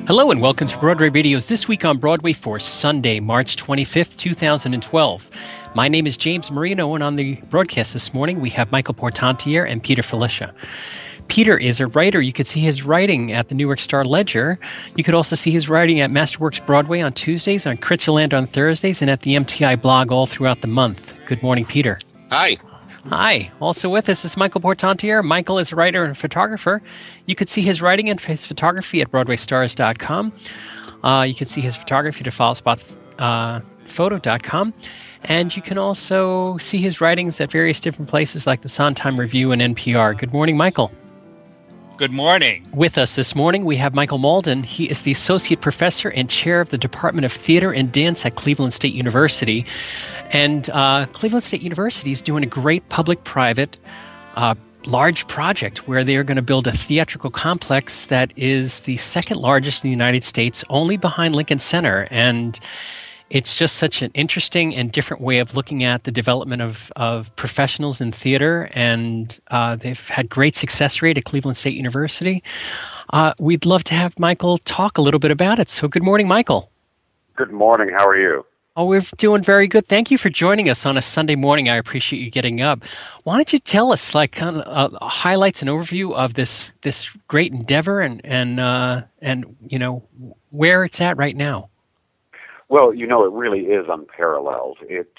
Hello and welcome to Broadway Radio's This Week on Broadway for Sunday, March 25th, 2012. My name is James Marino, and on the broadcast this morning, we have Michael Portantiere and Peter Filichia. Peter is a writer. You could see his writing at the Newark Star Ledger. You could also see his writing at Masterworks Broadway on Tuesdays, on Critchaland on Thursdays, and at the MTI blog all throughout the month. Good morning, Peter. Hi. Hi. Also with us is Michael Portantiere. Michael is a writer and photographer. You could see his writing and his photography at BroadwayStars.com. You can see his photography at FollowSpotPhoto.com. And you can also see his writings at various different places like the Sondheim Review and NPR. Good morning, Michael. Good morning. With us this morning, we have Michael Malden. He is the Associate Professor and Chair of the Department of Theater and Dance at Cleveland State University. And Cleveland State University is doing a great public-private large project where they are going to build a theatrical complex that is the second largest in the United States, only behind Lincoln Center. And it's just such an interesting and different way of looking at the development of professionals in theater, and they've had great success rate at Cleveland State University. We'd love to have Michael talk a little bit about it. So good morning, Michael. Good morning. How are you? Oh, we're doing very good. Thank you for joining us on a Sunday morning. I appreciate you getting up. Why don't you tell us, kind of highlights and overview of this great endeavor and you know where it's at right now? Well, it really is unparalleled.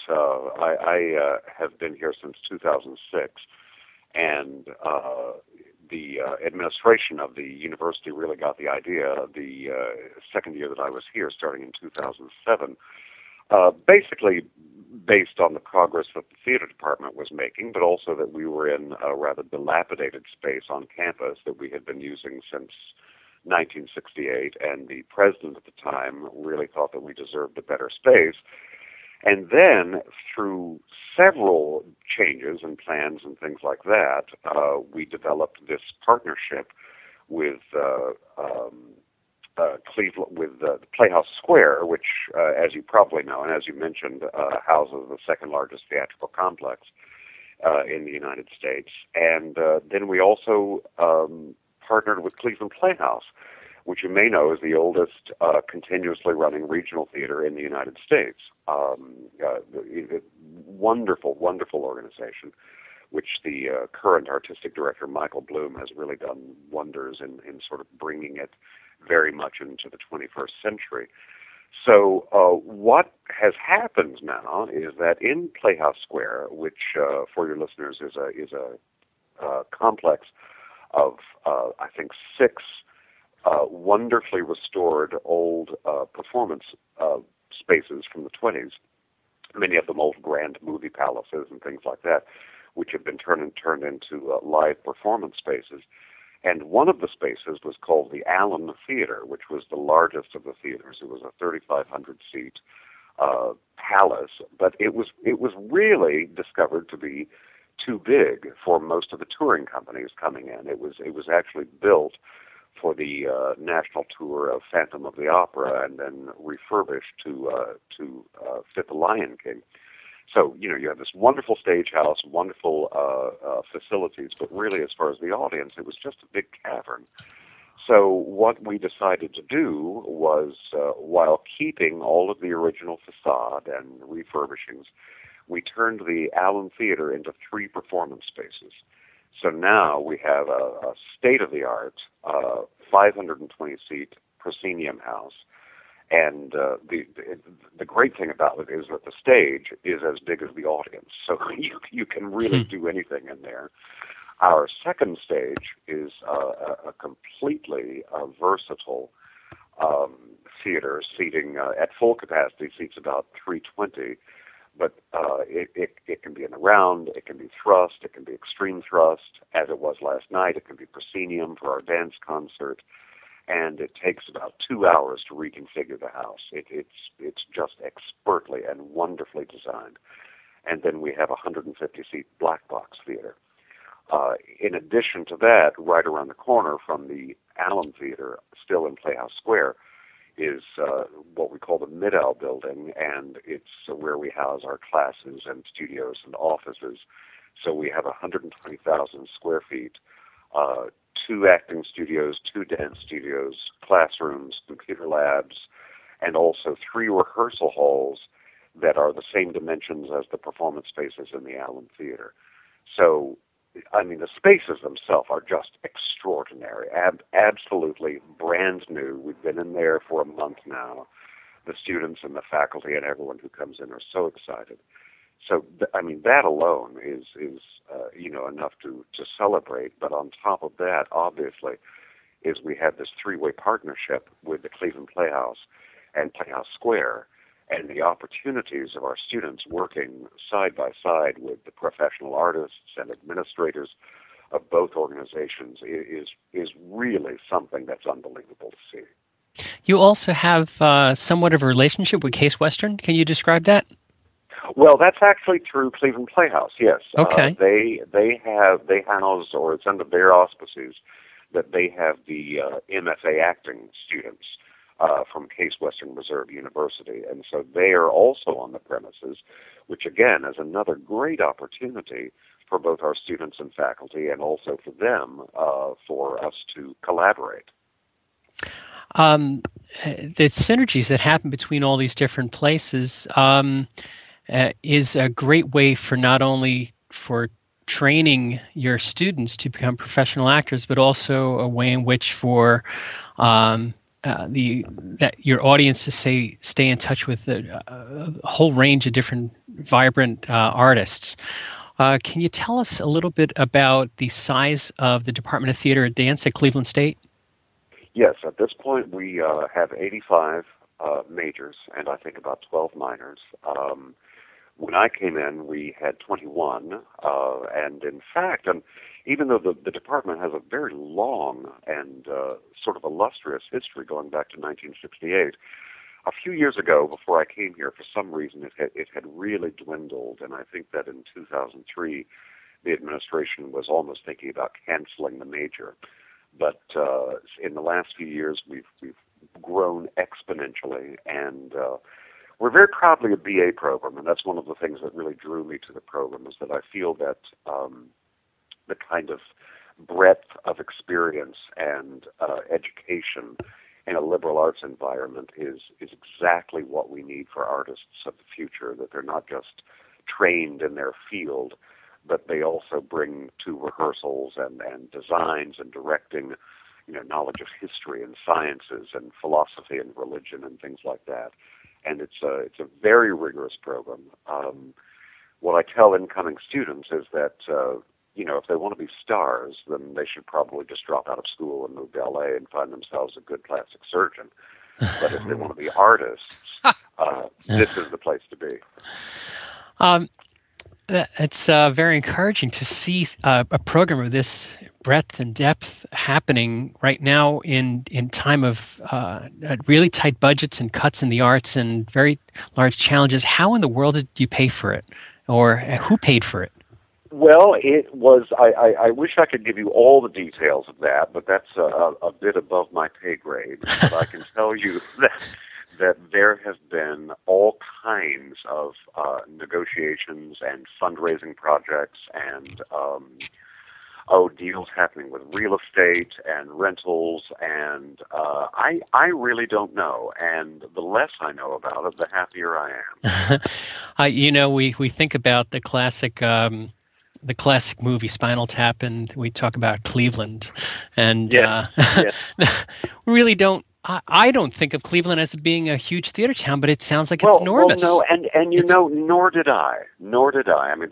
I have been here since 2006, and the administration of the university really got the idea the second year that I was here, starting in 2007, basically based on the progress that the theater department was making, but also that we were in a rather dilapidated space on campus that we had been using since 1968, and the president at the time really thought that we deserved a better space. And then, through several changes and plans and things like that, we developed this partnership with Cleveland, with the Playhouse Square, which, as you probably know, and as you mentioned, houses the second largest theatrical complex in the United States. And then we also partnered with Cleveland Playhouse, which you may know is the oldest continuously running regional theater in the United States. Wonderful, wonderful organization, which the current artistic director, Michael Bloom, has really done wonders in sort of bringing it very much into the 21st century. So what has happened now is that in Playhouse Square, which for your listeners is a complex of I think 6 wonderfully restored old performance spaces from the 20s, many of them old grand movie palaces and things like that, which have been turned into live performance spaces. And one of the spaces was called the Allen Theater, which was the largest of the theaters. It was a 3,500-seat palace, but it was really discovered to be too big for most of the touring companies coming in. It was actually built for the national tour of Phantom of the Opera and then refurbished to fit the Lion King. So, you have this wonderful stage house, wonderful facilities, but really as far as the audience, it was just a big cavern. So what we decided to do was, while keeping all of the original facade and refurbishings, we turned the Allen Theater into 3 performance spaces. So now we have a state-of-the-art 520-seat proscenium house. And the great thing about it is that the stage is as big as the audience, so you can really do anything in there. Our second stage is a completely versatile theater, seating at full capacity, seats about 320, but it can be in the round, it can be thrust, it can be extreme thrust, as it was last night. It can be proscenium for our dance concert. And it takes about 2 hours to reconfigure the house. It's just expertly and wonderfully designed. And then we have a 150-seat black box theater. In addition to that, right around the corner from the Allen Theater, still in Playhouse Square, is what we call the Mid-Al building, and it's where we house our classes and studios and offices. So we have 120,000 square feet, 2 acting studios, 2 dance studios, classrooms, computer labs, and also 3 rehearsal halls that are the same dimensions as the performance spaces in the Allen Theater. So, I mean, the spaces themselves are just extraordinary, absolutely brand new. We've been in there for a month now. The students and the faculty and everyone who comes in are so excited. So, I mean, that alone is enough to celebrate. But on top of that, obviously, is we have this 3-way partnership with the Cleveland Playhouse and Playhouse Square, and the opportunities of our students working side by side with the professional artists and administrators of both organizations is really something that's unbelievable to see. You also have somewhat of a relationship with Case Western. Can you describe that? Well, that's actually through Cleveland Playhouse. Yes. Okay. They house, or it's under their auspices that they have the MFA acting students from Case Western Reserve University, and so they are also on the premises, which again is another great opportunity for both our students and faculty, and also for them for us to collaborate. The synergies that happen between all these different places is a great way for not only for training your students to become professional actors, but also a way in which for that your audience to stay in touch with a whole range of different vibrant artists. Can you tell us a little bit about the size of the Department of Theater and Dance at Cleveland State? Yes, at this point we have 85 majors and I think about 12 minors. When I came in, we had 21, and in fact, even though the department has a very long and sort of illustrious history going back to 1968, a few years ago, before I came here, for some reason it had really dwindled, and I think that in 2003, the administration was almost thinking about canceling the major. But in the last few years, we've grown exponentially, and we're very proudly a BA program, and that's one of the things that really drew me to the program, is that I feel that the kind of breadth of experience and education in a liberal arts environment is exactly what we need for artists of the future, that they're not just trained in their field, but they also bring to rehearsals and designs and directing, knowledge of history and sciences and philosophy and religion and things like that. And it's a very rigorous program. What I tell incoming students is that, if they want to be stars, then they should probably just drop out of school and move to LA and find themselves a good plastic surgeon. But if they want to be artists, this is the place to be. It's very encouraging to see a program of this breadth and depth happening right now in time of really tight budgets and cuts in the arts and very large challenges. How in the world did you pay for it, or who paid for it? Well, it was, I wish I could give you all the details of that, but that's a bit above my pay grade. But I can tell you that there have been all kinds of negotiations and fundraising projects and deals happening with real estate and rentals, and I really don't know. And the less I know about it, the happier I am. We think about the classic movie Spinal Tap, and we talk about Cleveland, and really don't. I don't think of Cleveland as being a huge theater town, but it sounds like it's enormous. Well, no, nor did I. I mean,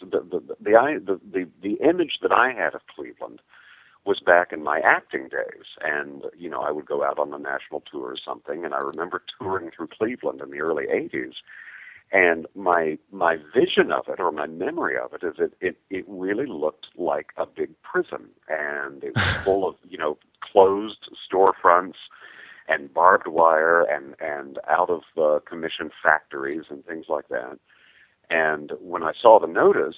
the image that I had of Cleveland was back in my acting days, and I would go out on a national tour or something, and I remember touring through Cleveland in the early '80s, and my vision of it, or my memory of it, is it really looked like a big prison, and it was full of closed storefronts and barbed wire and out of commission factories and things like that. And when I saw the notice,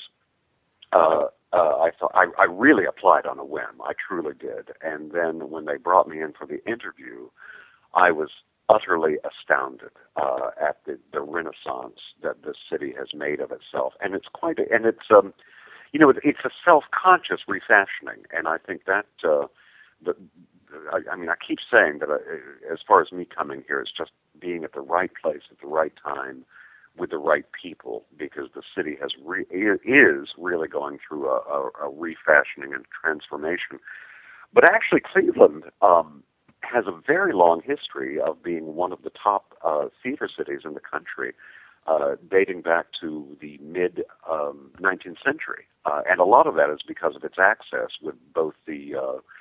I thought I really applied on a whim. I truly did. And then when they brought me in for the interview, I was utterly astounded at the renaissance that this city has made of itself. And it's it's a self-conscious refashioning. And I think that I mean, I keep saying that as far as me coming here, it's just being at the right place at the right time with the right people, because the city is really going through a refashioning and transformation. But actually, Cleveland has a very long history of being one of the top theater cities in the country, dating back to the mid 19th century, and a lot of that is because of its access with both the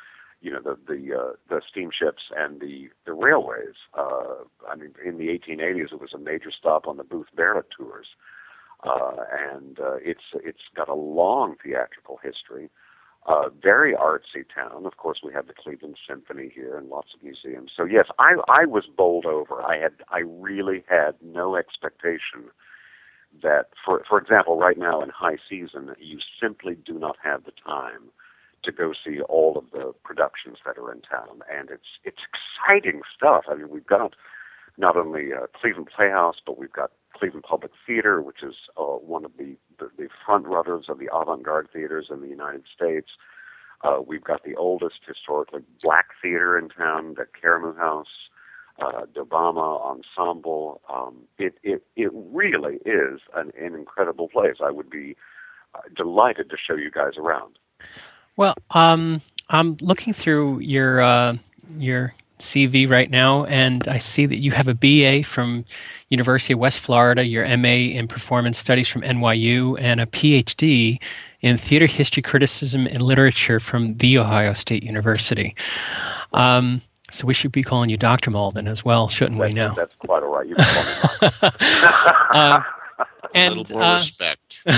steamships and the railways. I mean, in the 1880s, it was a major stop on the Booth Barrett tours, and it's got a long theatrical history. Very artsy town. Of course, we have the Cleveland Symphony here and lots of museums. So yes, I was bowled over. I really had no expectation that, for example, right now in high season, you simply do not have the time to go see all of the productions that are in town, and it's exciting stuff. I mean, we've got not only Cleveland Playhouse, but we've got Cleveland Public Theater, which is one of the front runners of the avant-garde theaters in the United States. We've got the oldest historically black theater in town, the Caramoo House, Dobama Ensemble. It really is an incredible place. I would be delighted to show you guys around. Well, I'm looking through your CV right now, and I see that you have a BA from University of West Florida, your MA in Performance Studies from NYU, and a PhD in Theater History, Criticism, and Literature from The Ohio State University. So we should be calling you Dr. Malden as well, shouldn't we now? That's quite all right. You can call me Michael. And, a little more respect.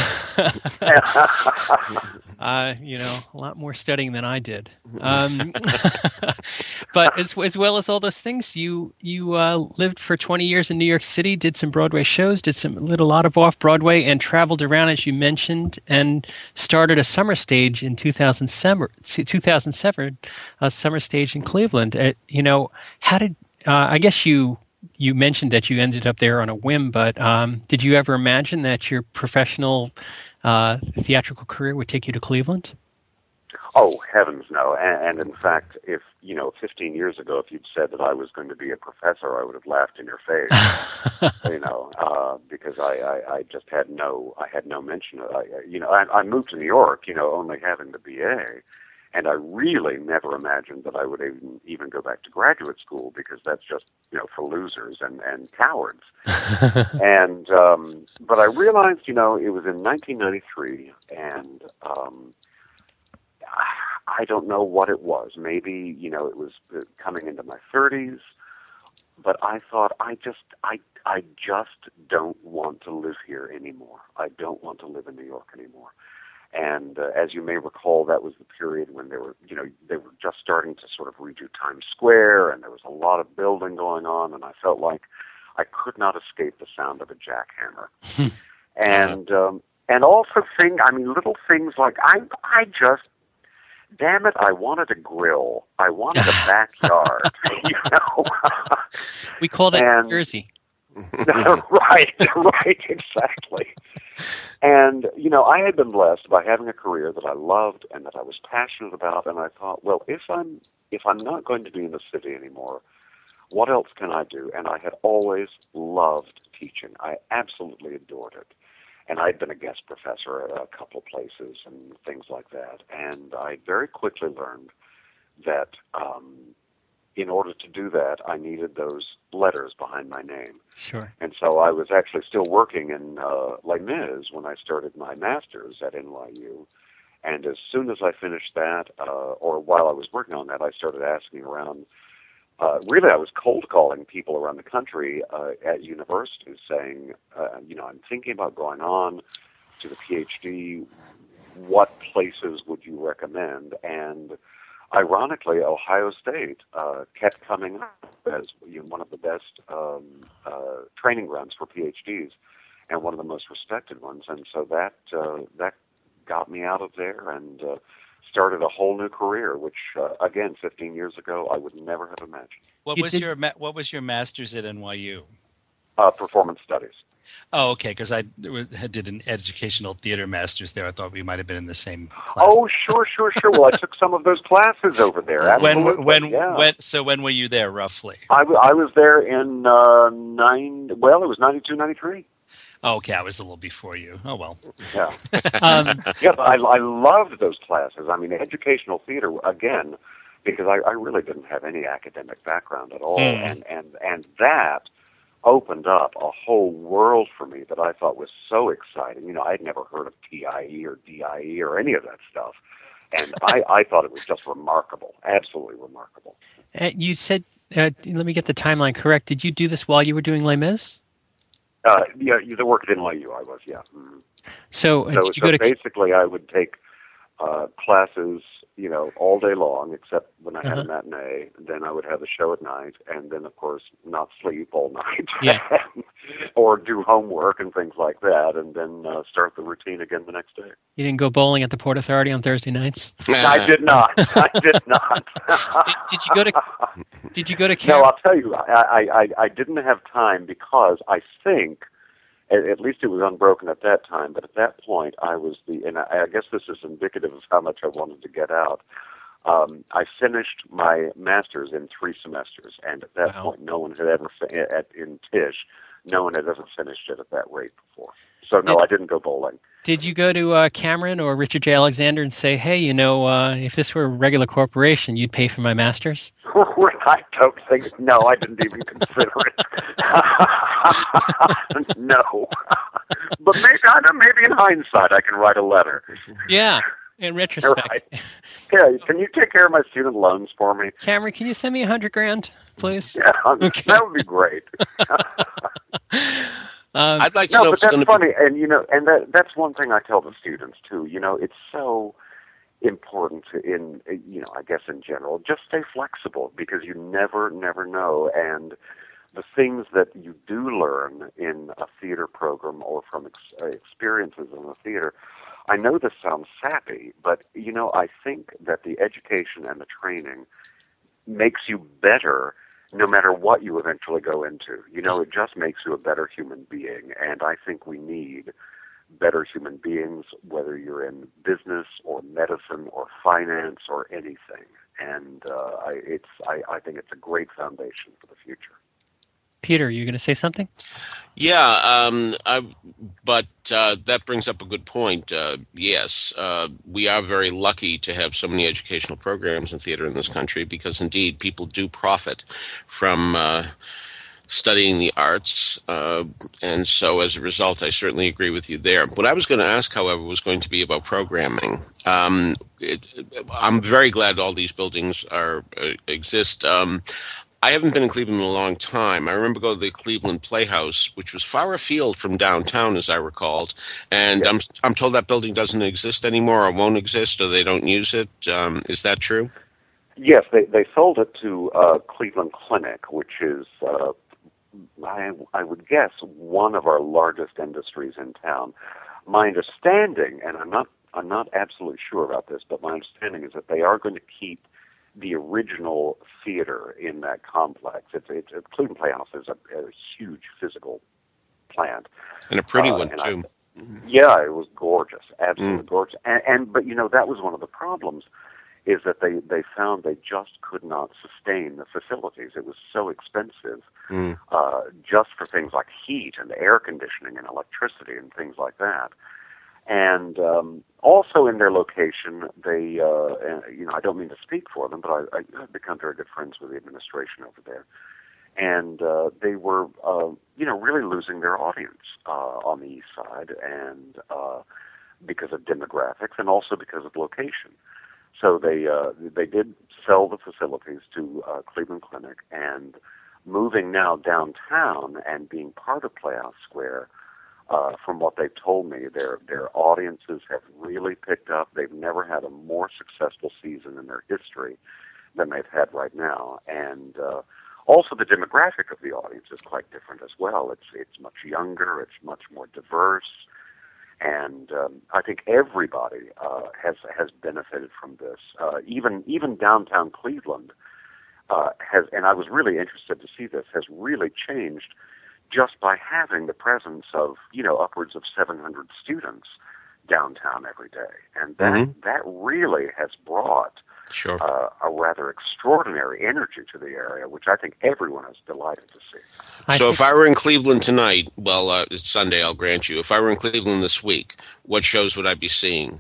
A lot more studying than I did. But as well as all those things, you lived for 20 years in New York City, did some Broadway shows, did a lot of off-Broadway, and traveled around, as you mentioned, and started a summer stage in 2007, a summer stage in Cleveland. How did I guess you mentioned that you ended up there on a whim, but did you ever imagine that your professional theatrical career would take you to Cleveland? Oh, heavens no. And in fact, if 15 years ago, if you'd said that I was going to be a professor, I would have laughed in your face, because I just had no mention of it. I moved to New York, only having the BA. And I really never imagined that I would even go back to graduate school, because that's just, for losers and cowards. And but I realized, it was in 1993, and I don't know what it was. Maybe, it was coming into my 30s, but I thought, I just don't want to live here anymore. I don't want to live in New York anymore. And as you may recall, that was the period when they were just starting to sort of redo Times Square, and there was a lot of building going on, and I felt like I could not escape the sound of a jackhammer. And also little things like I just, damn it, I wanted a grill. I wanted a backyard. We call that Jersey. Right, exactly. And, I had been blessed by having a career that I loved and that I was passionate about, and I thought, well, if I'm not going to be in the city anymore, what else can I do? And I had always loved teaching. I absolutely adored it. And I'd been a guest professor at a couple of places and things like that. And I very quickly learned that in order to do that, I needed those letters behind my name. Sure. And so I was actually still working in Les Mis when I started my master's at NYU. And as soon as I finished that, or while I was working on that, I started asking around. Really, I was cold calling people around the country at universities saying, I'm thinking about going on to the PhD. What places would you recommend? And ironically, Ohio State kept coming up as one of the best training grounds for PhDs and one of the most respected ones. And so that got me out of there and started a whole new career, which, again, 15 years ago, I would never have imagined. What was your master's at NYU? Performance studies. Oh, okay, because I did an educational theater master's there. I thought we might have been in the same class. Oh, sure. Well, I took some of those classes over there. Absolutely. When were you there, roughly? I was there in it was 92, 93. Oh, okay, I was a little before you. Oh, well. Yeah. Yeah, but I loved those classes. I mean, educational theater, again, because I really didn't have any academic background at all. And that opened up a whole world for me that I thought was so exciting. You know, I'd never heard of TIE or DIE or any of that stuff. And I thought it was just remarkable, absolutely remarkable. You said, let me get the timeline correct. Did you do this while you were doing Les Mis? Yeah, the work at NYU, I was, yeah. Mm-hmm. So did you go to... basically, I would take classes, you know, all day long, except when I had a matinee. Then I would have the show at night, and then, of course, not sleep all night, or do homework and things like that, and then start the routine again the next day. You didn't go bowling at the Port Authority on Thursday nights? I did not. Did you go to? Did you go to Cameron? No, I'll tell you, I didn't have time because I think, at least it was unbroken at that time, but at that point I was and I guess this is indicative of how much I wanted to get out. I finished my master's in 3 semesters, and at that point no one had ever, in Tisch, no one had ever finished it at that rate before. So no, I didn't go bowling. Did you go to Cameron or Richard J. Alexander and say, hey, you know, if this were a regular corporation, you'd pay for my master's? I don't think, no, I didn't even consider it. No. But maybe in hindsight I can write a letter. Yeah, in retrospect. Right. Yeah, can you take care of my student loans for me? Cameron, can you send me $100,000, please? Yeah, okay. That would be great. I'd like to know. But that's funny, and you know, and that's one thing I tell the students too. You know, it's so important I guess in general, just stay flexible because you never know. And the things that you do learn in a theater program or from experiences in a theater, I know this sounds sappy, but you know, I think that the education and the training makes you better no matter what you eventually go into. You know, it just makes you a better human being, and I think we need better human beings, whether you're in business or medicine or finance or anything. And I think it's a great foundation for the future. Peter, you going to say something? Yeah, but that brings up a good point. Yes, we are very lucky to have so many educational programs in theater in this country because, indeed, people do profit from studying the arts. And so, as a result, I certainly agree with you there. What I was going to ask, however, was going to be about programming. I'm very glad all these buildings exist. I haven't been in Cleveland in a long time. I remember going to the Cleveland Playhouse, which was far afield from downtown, as I recalled. And I'm told that building doesn't exist anymore, or won't exist, or they don't use it. Is that true? Yes, they sold it to Cleveland Clinic, which is, I would guess, one of our largest industries in town. My understanding, and I'm not absolutely sure about this, but my understanding is that they are going to keep the original theater in that complex. Cleveland Playhouse is a huge physical plant. And a pretty one, too. Yeah, it was gorgeous, absolutely gorgeous. But, you know, that was one of the problems, is that they found they just could not sustain the facilities. It was so expensive just for things like heat and air conditioning and electricity and things like that. And also in their location, they, you know, I don't mean to speak for them, but I've become very good friends with the administration over there. And they were, you know, really losing their audience on the east side, and because of demographics and also because of location. So they did sell the facilities to Cleveland Clinic, and moving now downtown and being part of Playhouse Square. From what they've told me, their audiences have really picked up. They've never had a more successful season in their history than they've had right now. And also the demographic of the audience is quite different as well. It's much younger. It's much more diverse. And I think everybody has benefited from this. Even downtown Cleveland has, and I was really interested to see this, has really changed just by having the presence of, upwards of 700 students downtown every day. And that really has brought Sure. a rather extraordinary energy to the area, which I think everyone is delighted to see. So if I were in Cleveland tonight, well, it's Sunday, I'll grant you. If I were in Cleveland this week, what shows would I be seeing?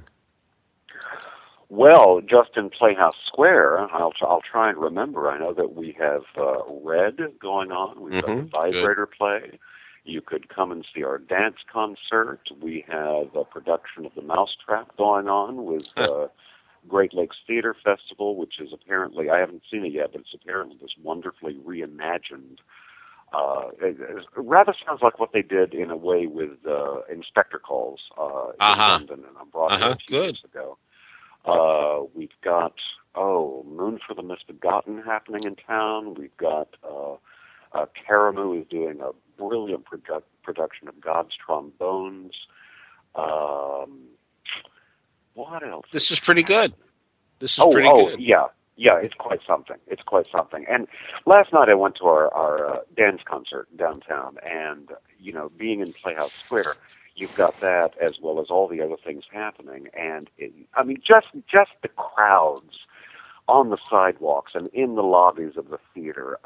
Well, just in Playhouse Square, I'll try and remember. I know that we have Red going on. We've got the Vibrator play. You could come and see our dance concert. We have a production of The Mousetrap going on with Great Lakes Theater Festival, which is apparently, I haven't seen it yet, but it's apparently this wonderfully reimagined. It rather sounds like what they did in a way with Inspector Calls in London and on Broadway a few years ago. We've got, Moon for the Misbegotten happening in town. We've got Karamu is doing a brilliant production of God's Trombones. What else? This is pretty good. This is pretty good. Yeah, it's quite something. It's quite something. And last night I went to our dance concert downtown, and, being in Playhouse Square, you've got that as well as all the other things happening. And, just the crowds on the sidewalks and in the lobbies of the theater.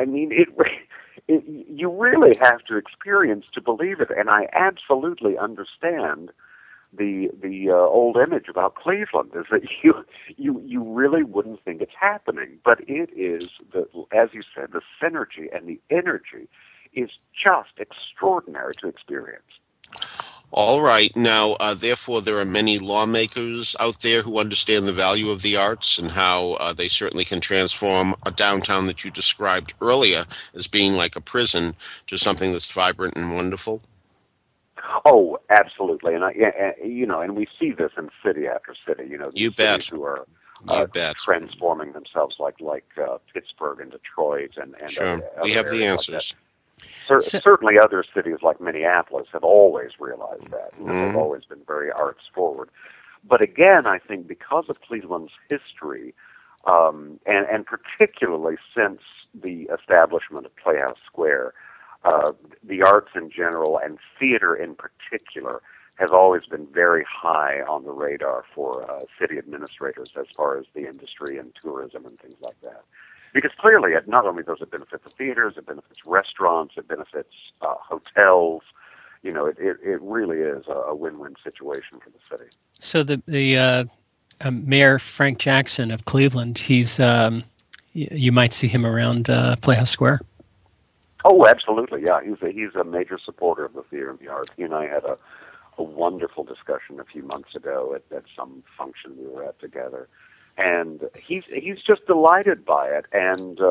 You really have to experience to believe it. And I absolutely understand the old image about Cleveland is that you really wouldn't think it's happening, but it is. As you said, the synergy and the energy is just extraordinary to experience. All right. Now, therefore, there are many lawmakers out there who understand the value of the arts and how they certainly can transform a downtown that you described earlier as being like a prison to something that's vibrant and wonderful. Oh, absolutely, and we see this in city after city. You cities bet. Who are transforming themselves, like Pittsburgh and Detroit, and sure, we have the answers. Like certainly, other cities like Minneapolis have always realized that. They've always been very arts forward. But again, I think because of Cleveland's history, and particularly since the establishment of Playhouse Square. The arts in general and theater in particular has always been very high on the radar for city administrators as far as the industry and tourism and things like that. Because clearly, not only does it benefit the theaters, it benefits restaurants, it benefits hotels. It really is a win-win situation for the city. So the Mayor Frank Jackson of Cleveland, you might see him around Playhouse Square. Oh, absolutely, yeah. He's a major supporter of the theater and the arts. He and I had a wonderful discussion a few months ago at some function we were at together, and he's just delighted by it. And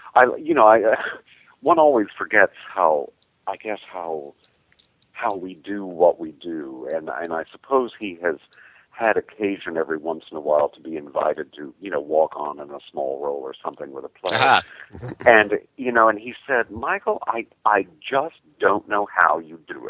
one always forgets how we do what we do, and I suppose he has had occasion every once in a while to be invited to, walk on in a small role or something with a play. And, and he said, Michael, I just don't know how you do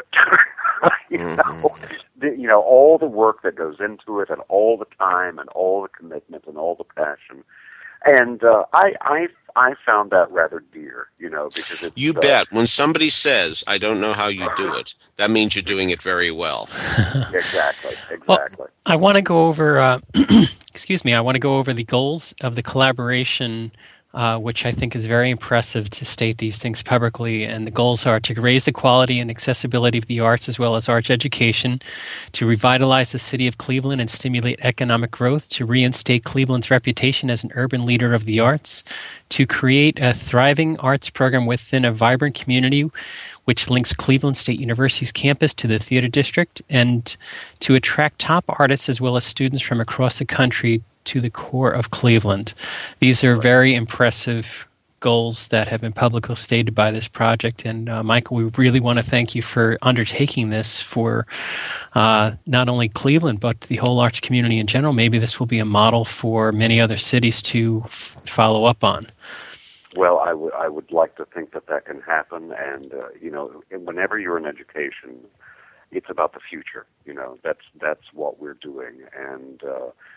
it. All the work that goes into it and all the time and all the commitment and all the passion. And I found that rather dear, because it's... You bet. When somebody says, I don't know how you do it, that means you're doing it very well. Exactly. Well, I want to go over, excuse me, I want to go over the goals of the collaboration, which I think is very impressive to state these things publicly. And the goals are to raise the quality and accessibility of the arts as well as arts education, to revitalize the city of Cleveland and stimulate economic growth, to reinstate Cleveland's reputation as an urban leader of the arts, to create a thriving arts program within a vibrant community which links Cleveland State University's campus to the theater district, and to attract top artists as well as students from across the country to the core of Cleveland. These are very impressive goals that have been publicly stated by this project. And Michael, we really want to thank you for undertaking this for not only Cleveland, but the whole arts community in general. Maybe this will be a model for many other cities to follow up on. Well, I would like to think that can happen. And, whenever you're in education, it's about the future. That's what we're doing. And,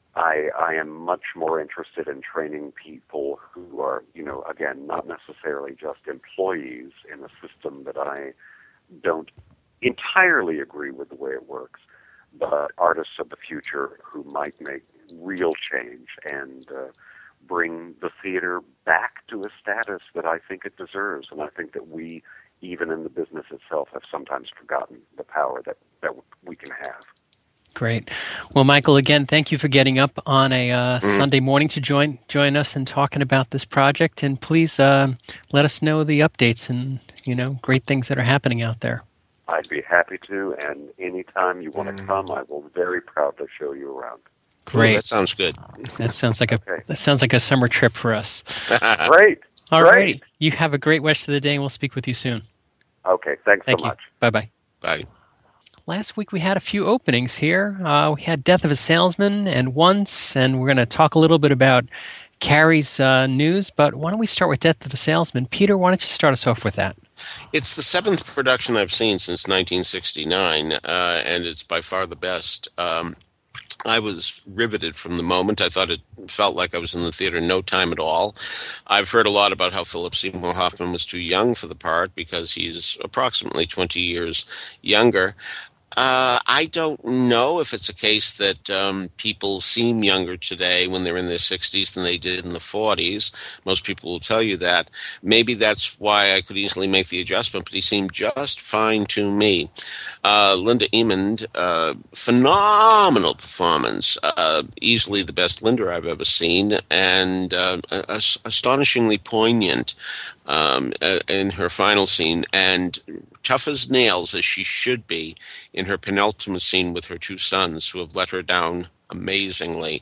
I am much more interested in training people who are, again, not necessarily just employees in a system that I don't entirely agree with the way it works, but artists of the future who might make real change and bring the theater back to a status that I think it deserves. And I think that we, even in the business itself, have sometimes forgotten the power that we can have. Great. Well, Michael, again, thank you for getting up on a Sunday morning to join us and talking about this project. And please let us know the updates and, great things that are happening out there. I'd be happy to, and anytime you want to come, I will very proudly show you around. Great. Ooh, that sounds good. That sounds like a summer trip for us. Great. All right. You have a great rest of the day, and we'll speak with you soon. Okay. Thank you so much. Bye-bye. Bye. Last week we had a few openings here. We had Death of a Salesman and Once, and we're going to talk a little bit about Carrie's news. But why don't we start with Death of a Salesman? Peter, why don't you start us off with that? It's the seventh production I've seen since 1969, and it's by far the best. I was riveted from the moment. I thought it felt like I was in the theater no time at all. I've heard a lot about how Philip Seymour Hoffman was too young for the part because he's approximately 20 years younger. I don't know if it's a case that people seem younger today when they're in their 60s than they did in the 40s. Most people will tell you that. Maybe that's why I could easily make the adjustment, but he seemed just fine to me. Linda Emond, phenomenal performance, easily the best Linda I've ever seen, and astonishingly poignant in her final scene, and tough as nails as she should be in her penultimate scene with her two sons who have let her down amazingly.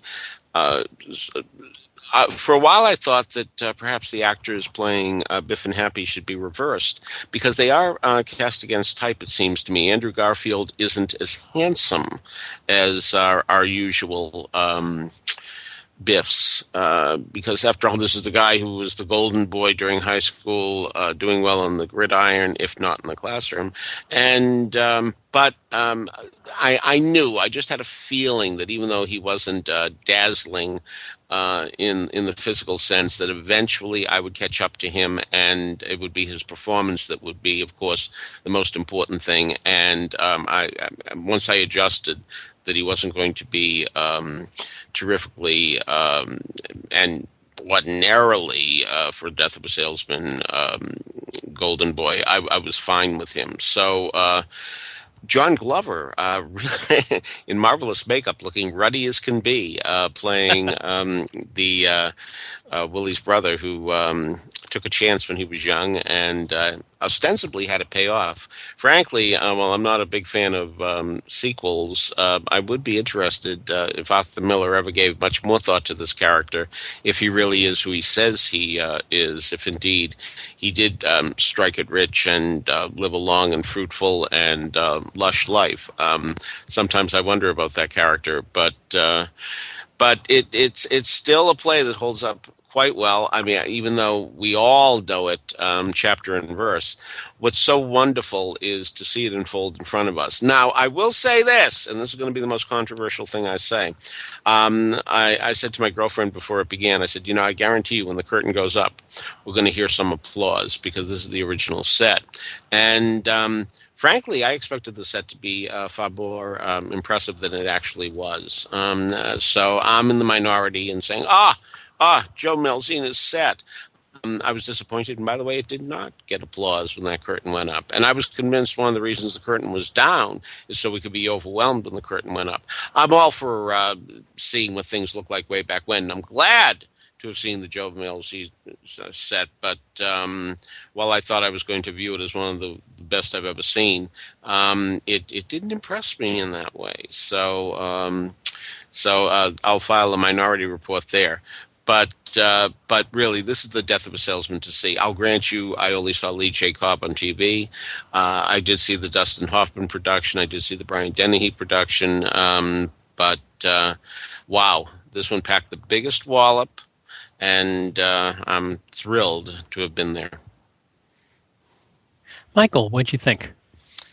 For a while I thought that perhaps the actors playing Biff and Happy should be reversed because they are cast against type, it seems to me. Andrew Garfield isn't as handsome as our usual Biffs, because after all, this is the guy who was the golden boy during high school, doing well on the gridiron, if not in the classroom. And but I knew, I just had a feeling that even though he wasn't dazzling in the physical sense, that eventually I would catch up to him, and it would be his performance that would be, of course, the most important thing. And once I adjusted that he wasn't going to be terrifically and ordinarily for Death of a Salesman golden boy, I was fine with him. So John Glover, really in marvelous makeup, looking ruddy as can be, playing the Willie's brother who took a chance when he was young and ostensibly had it pay off. Frankly, while I'm not a big fan of sequels, I would be interested if Arthur Miller ever gave much more thought to this character, if he really is who he says he is, if indeed he did strike it rich and live a long and fruitful and lush life. Sometimes I wonder about that character, but it's still a play that holds up quite well. I mean, even though we all know it chapter and verse, what's so wonderful is to see it unfold in front of us. Now, I will say this, and this is going to be the most controversial thing I say. I said to my girlfriend before it began, I said, I guarantee you when the curtain goes up, we're going to hear some applause because this is the original set. And frankly, I expected the set to be far more impressive than it actually was. So I'm in the minority in saying, Joe Malzina's set. I was disappointed, and by the way, it did not get applause when that curtain went up. And I was convinced one of the reasons the curtain was down is so we could be overwhelmed when the curtain went up. I'm all for seeing what things look like way back when, and I'm glad to have seen the Joe Malzina set, but while I thought I was going to view it as one of the best I've ever seen, it didn't impress me in that way. So I'll file a minority report there. But really, this is the Death of a Salesman to see. I'll grant you, I only saw Lee J. Cobb on TV. I did see the Dustin Hoffman production. I did see the Brian Dennehy production. But wow, this one packed the biggest wallop, and I'm thrilled to have been there. Michael, what'd you think?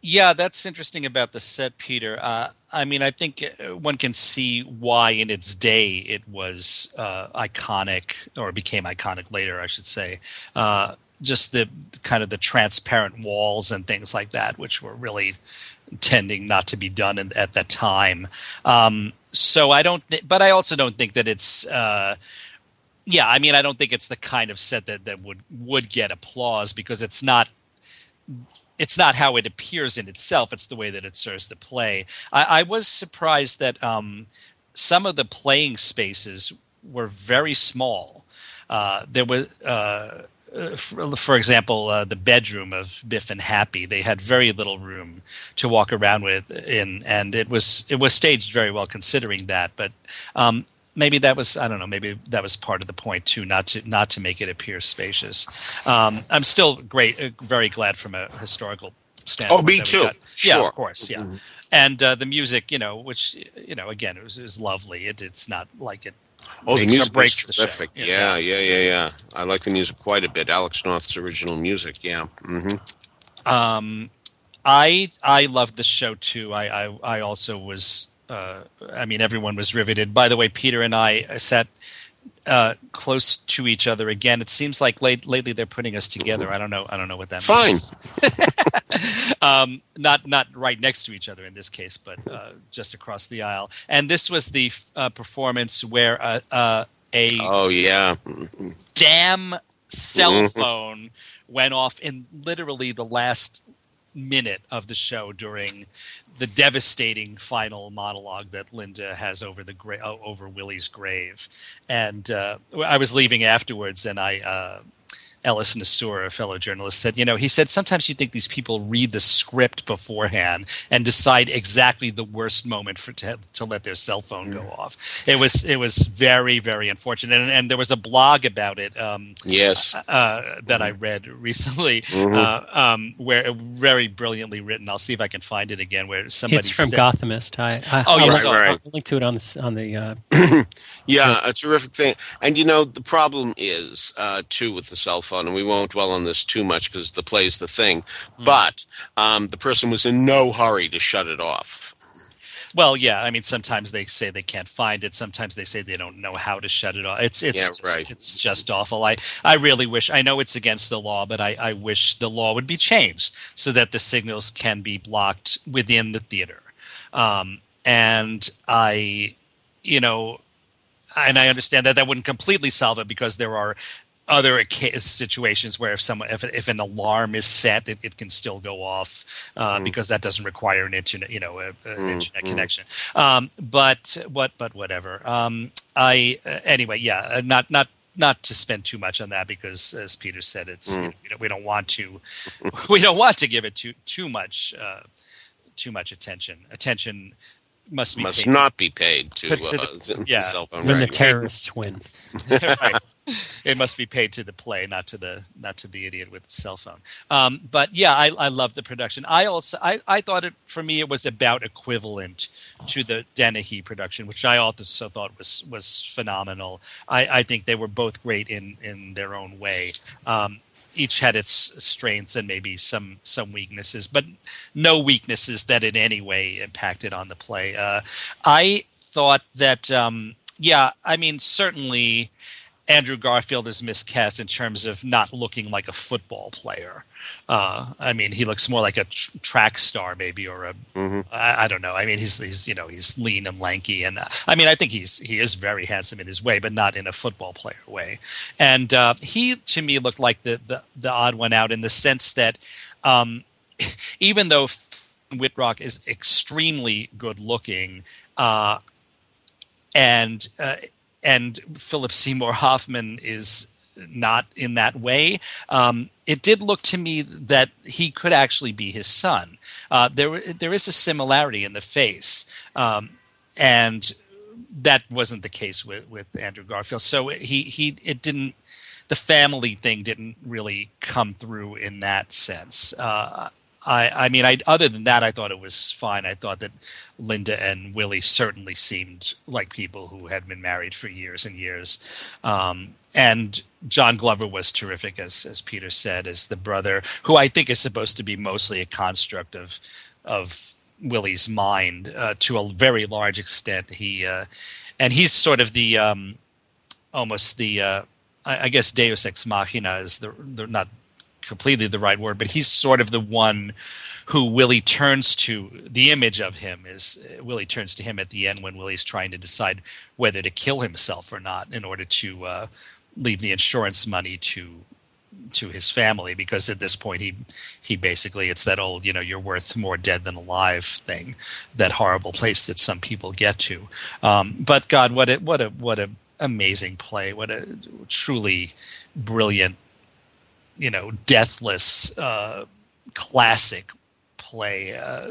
Yeah, that's interesting about the set, Peter. I mean, I think one can see why in its day it was iconic, or became iconic later, I should say. Just the kind of the transparent walls and things like that, which were really tending not to be done at that time. So I don't, but I also don't think that it's. Yeah, I mean, I don't think it's the kind of set that would get applause, because it's not how it appears in itself. It's the way that it serves the play. I was surprised that some of the playing spaces were very small. There was, for example, the bedroom of Biff and Happy. They had very little room to walk around and it was staged very well considering that. But maybe that was, I don't know, maybe that was part of the point too, not to make it appear spacious. I'm still very glad from a historical standpoint. Oh, me too. Sure. Yeah, of course. Yeah. Mm-hmm. And the music, which, again, it was lovely. It's not like it. Oh, the music was terrific. Yeah. I like the music quite a bit. Alex North's original music. Yeah. Mm-hmm. I loved the show too. I also was. I mean, everyone was riveted. By the way, Peter and I sat close to each other again. It seems like lately they're putting us together. I don't know what that means. Fine. Not right next to each other in this case, but just across the aisle. And this was the performance where damn cell phone went off in literally the last minute of the show during the devastating final monologue that Linda has over over Willie's grave. And I was leaving afterwards, and Ellis Nassour, a fellow journalist, said, he said, sometimes you think these people read the script beforehand and decide exactly the worst moment to let their cell phone go off. It was very, very unfortunate. And there was a blog about it that I read recently, where very brilliantly written. I'll see if I can find it again, where somebody It's from said, Gothamist. Right. I'll link to it on the Yeah, a terrific thing. And the problem is too with the cell phone, and we won't dwell on this too much because the play's the thing, but the person was in no hurry to shut it off. Well, yeah, I mean, sometimes they say they can't find it. Sometimes they say they don't know how to shut it off. It's just awful. I really wish, I know it's against the law, but I wish the law would be changed so that the signals can be blocked within the theater. And I understand that wouldn't completely solve it, because there are other situations where if an alarm is set, it can still go off because that doesn't require an internet, internet connection. But whatever. Not to spend too much on that, because as Peter said, it's we don't want to give it too much attention. Attention must not be paid to cell phone. When the terrorists win. Right. It must be paid to the play, not to the idiot with the cell phone. But yeah, I love the production. I thought for me it was about equivalent to the Dennehy production, which I also thought was phenomenal. I think they were both great in their own way. Each had its strengths and maybe some weaknesses, but no weaknesses that in any way impacted on the play. I thought that, certainly Andrew Garfield is miscast in terms of not looking like a football player. He looks more like a track star, maybe, or I don't know. I mean, he's lean and lanky, and I think he is very handsome in his way, but not in a football player way. And he, to me, looked like the odd one out in the sense that even though Whitrock is extremely good looking, and Philip Seymour Hoffman is not in that way, it did look to me that he could actually be his son. There is a similarity in the face, and that wasn't the case with Andrew Garfield. So the family thing didn't really come through in that sense. Other than that, I thought it was fine. I thought that Linda and Willie certainly seemed like people who had been married for years and years. and John Glover was terrific, as Peter said, as the brother, who I think is supposed to be mostly a construct of Willie's mind to a very large extent. And he's sort of the almost the I guess Deus ex machina is the not completely the right word, but he's sort of the one who Willie turns to. The image of him is Willie turns to him at the end when Willie's trying to decide whether to kill himself or not in order to leave the insurance money to his family, because at this point he basically, it's that old, you're worth more dead than alive thing, that horrible place that some people get to. But God, what a amazing play, what a truly brilliant, deathless classic play.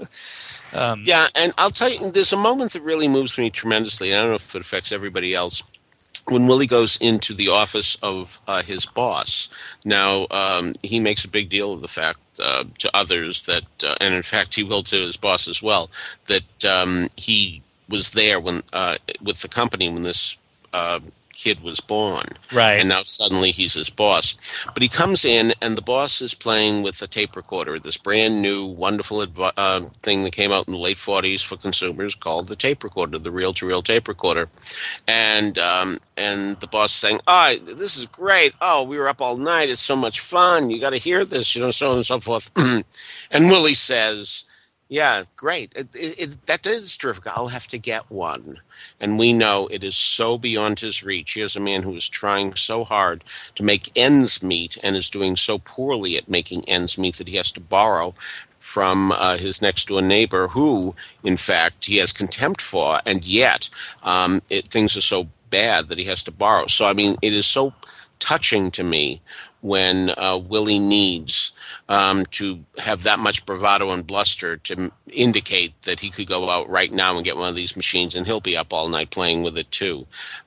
Yeah, and I'll tell you, there's a moment that really moves me tremendously. I don't know if it affects everybody else. When Willie goes into the office of his boss, now he makes a big deal of the fact to others that, and in fact he will to his boss as well, that he was there when with the company when this kid was born, right? And now suddenly he's his boss. But he comes in, and the boss is playing with a tape recorder, this brand new, wonderful thing that came out in the late 40s for consumers called the tape recorder, the reel-to-reel tape recorder. And the boss is saying, "Oh, this is great. Oh, we were up all night. It's so much fun. You got to hear this, so on and so forth." And Willie says, "Yeah, great. That is terrific. I'll have to get one." And we know it is so beyond his reach. Here's a man who is trying so hard to make ends meet and is doing so poorly at making ends meet that he has to borrow from his next-door neighbor who, in fact, he has contempt for, and yet things are so bad that he has to borrow. So, I mean, it is so touching to me when Willie needs to have that much bravado and bluster to indicate that he could go out right now and get one of these machines, and he'll be up all night playing with it too.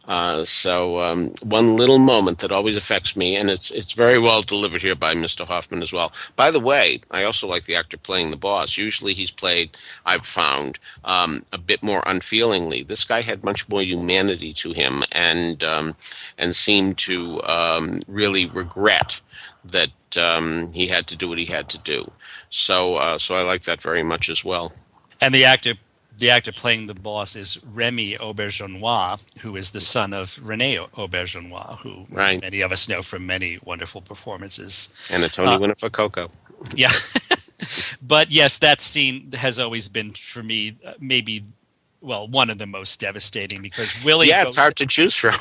So one little moment that always affects me, and it's very well delivered here by Mr. Hoffman as well. By the way, I also like the actor playing the boss. Usually he's played, I've found, a bit more unfeelingly. This guy had much more humanity to him, and seemed to really regret that he had to do what he had to do. So I like that very much as well. And the actor playing the boss is Remy Auberjonois, who is the son of René Auberjonois, who many of us know from many wonderful performances. And a Tony winner for Coco. Yeah. But yes, that scene has always been, for me, maybe, one of the most devastating, because Willie... Yeah, it's hard to choose from.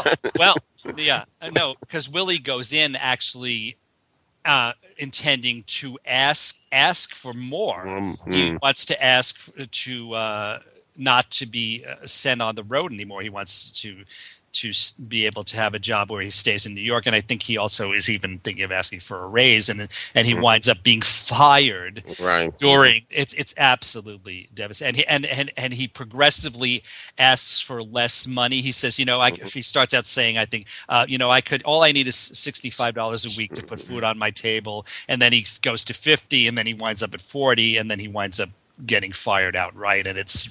Because Willie goes in actually intending to ask for more. He wants to ask to not to be sent on the road anymore. He wants to be able to have a job where he stays in New York, and I think he also is even thinking of asking for a raise, and he winds up being fired. Right. During it's absolutely devastating, and he progressively asks for less money. He says, if he starts out saying, I think, all I need is $65 a week to put food on my table, and then he goes to 50, and then he winds up at 40, and then he winds up getting fired outright, and it's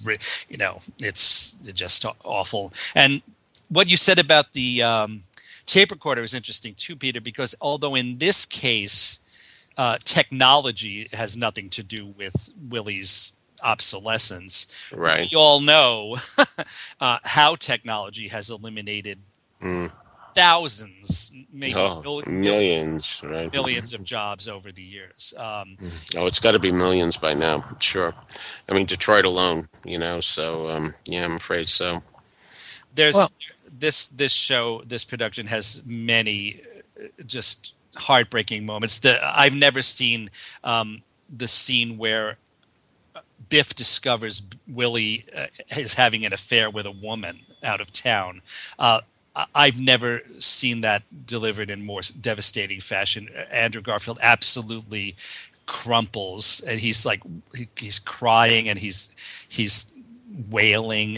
just awful. And what you said about the tape recorder is interesting too, Peter, because although in this case technology has nothing to do with Willie's obsolescence, right? We all know how technology has eliminated thousands, maybe millions, right? Millions of jobs over the years. It's got to be millions by now, sure. I mean, Detroit alone, So I'm afraid so. There's this production has many just heartbreaking moments. I've never seen the scene where Biff discovers Willie is having an affair with a woman out of town. I've never seen that delivered in more devastating fashion. Andrew Garfield absolutely crumples, and he's crying, and he's wailing.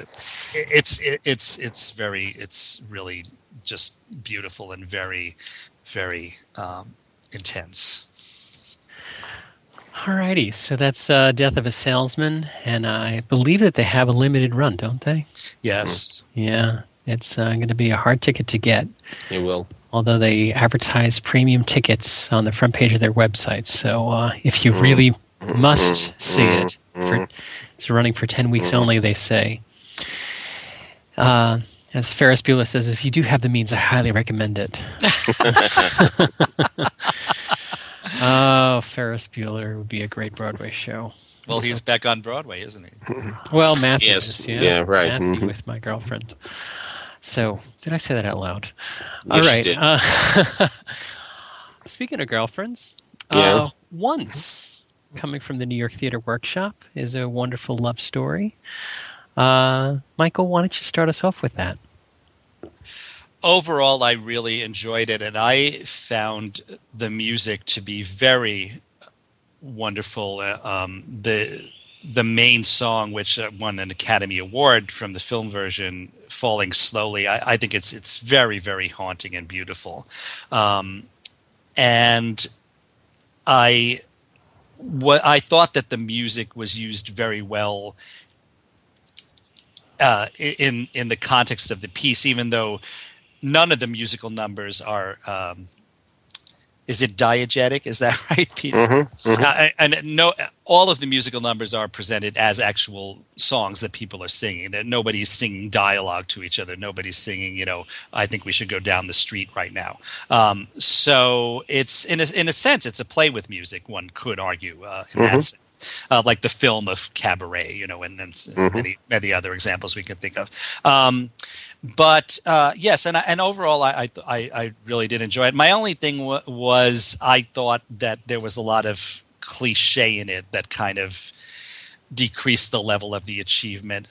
It's really just beautiful and very, very intense. Alrighty, so that's Death of a Salesman, and I believe that they have a limited run, don't they? Yes. Yeah. It's going to be a hard ticket to get. It will. Although they advertise premium tickets on the front page of their website. So if you really must see it, it's running for 10 weeks only, they say. As Ferris Bueller says, if you do have the means, I highly recommend it. Oh, Ferris Bueller would be a great Broadway show. Well, he's back on Broadway, isn't he? Well, Matthew Yes. is, Yeah, right. Matthew with My Girlfriend. So, did I say that out loud? Yes, All you did. right. Speaking of girlfriends, Yeah. Once, coming from the New York Theater Workshop, is a wonderful love story. Michael, why don't you start us off with that? Overall, I really enjoyed it, and I found the music to be very wonderful. The main song, which won an Academy Award from the film version, "Falling Slowly," I think it's very, very haunting and beautiful. And I thought that the music was used very well in the context of the piece, even though none of the musical numbers are. Is it diegetic? Is that right, Peter? And no, all of the musical numbers are presented as actual songs that people are singing. That nobody's singing dialogue to each other. Nobody's singing, I think we should go down the street right now. So it's in a sense, it's a play with music. One could argue in that sense. Like the film of Cabaret, and then many other examples we can think of. But yes, and overall, I really did enjoy it. My only thing was I thought that there was a lot of cliche in it that kind of decreased the level of the achievement.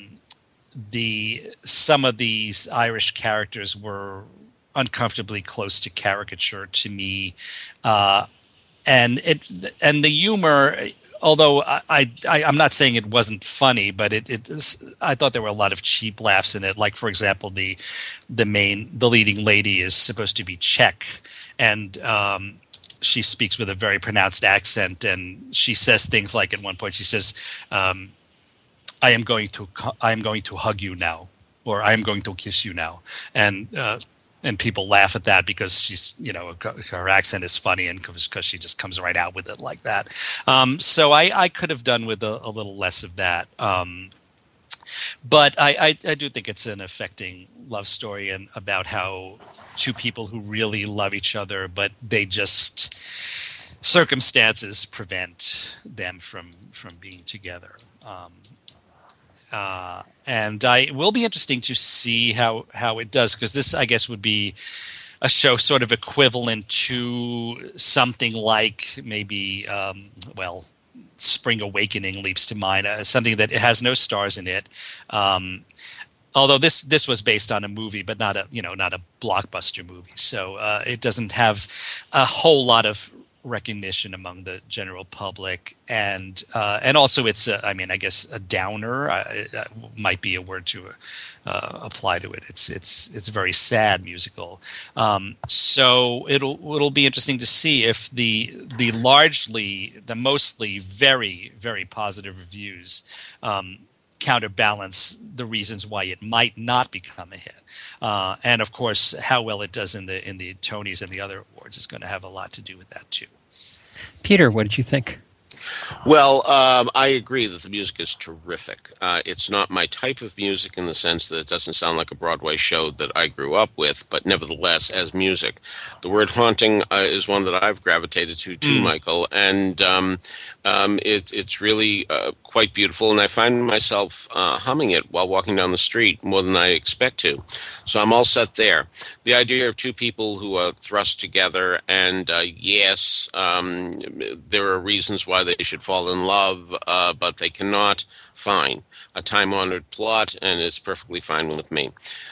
Some of these Irish characters were uncomfortably close to caricature to me, and the humor. Although I'm not saying it wasn't funny, but I thought there were a lot of cheap laughs in it. Like, for example, the leading lady is supposed to be Czech, and she speaks with a very pronounced accent, and she says things like, at one point she says, "I am going to hug you now," or "I am going to kiss you now," and people laugh at that because she's, her accent is funny, and because she just comes right out with it like that. So I could have done with a little less of that. But I do think it's an affecting love story, and about how two people who really love each other, but they just, circumstances prevent them from being together. And it will be interesting to see how it does, because this, I guess, would be a show sort of equivalent to something like maybe, Spring Awakening leaps to mind, something that it has no stars in it. Although this was based on a movie, but not a blockbuster movie, so it doesn't have a whole lot of recognition among the general public, and also it's I guess a downer might be a word to apply to it. It's a very sad musical, so it'll be interesting to see if the mostly very, very positive reviews counterbalance the reasons why it might not become a hit, and of course how well it does in the Tonys and the other awards is going to have a lot to do with that too. Peter, what did you think? Well, I agree that the music is terrific. It's not my type of music in the sense that it doesn't sound like a Broadway show that I grew up with, but nevertheless, as music. The word haunting is one that I've gravitated to too, Michael, and it's really quite beautiful, and I find myself humming it while walking down the street more than I expect to. So I'm all set there. The idea of two people who are thrust together, and yes, there are reasons why they should fall in love, but they cannot. Fine. A time-honored plot, and it's perfectly fine with me.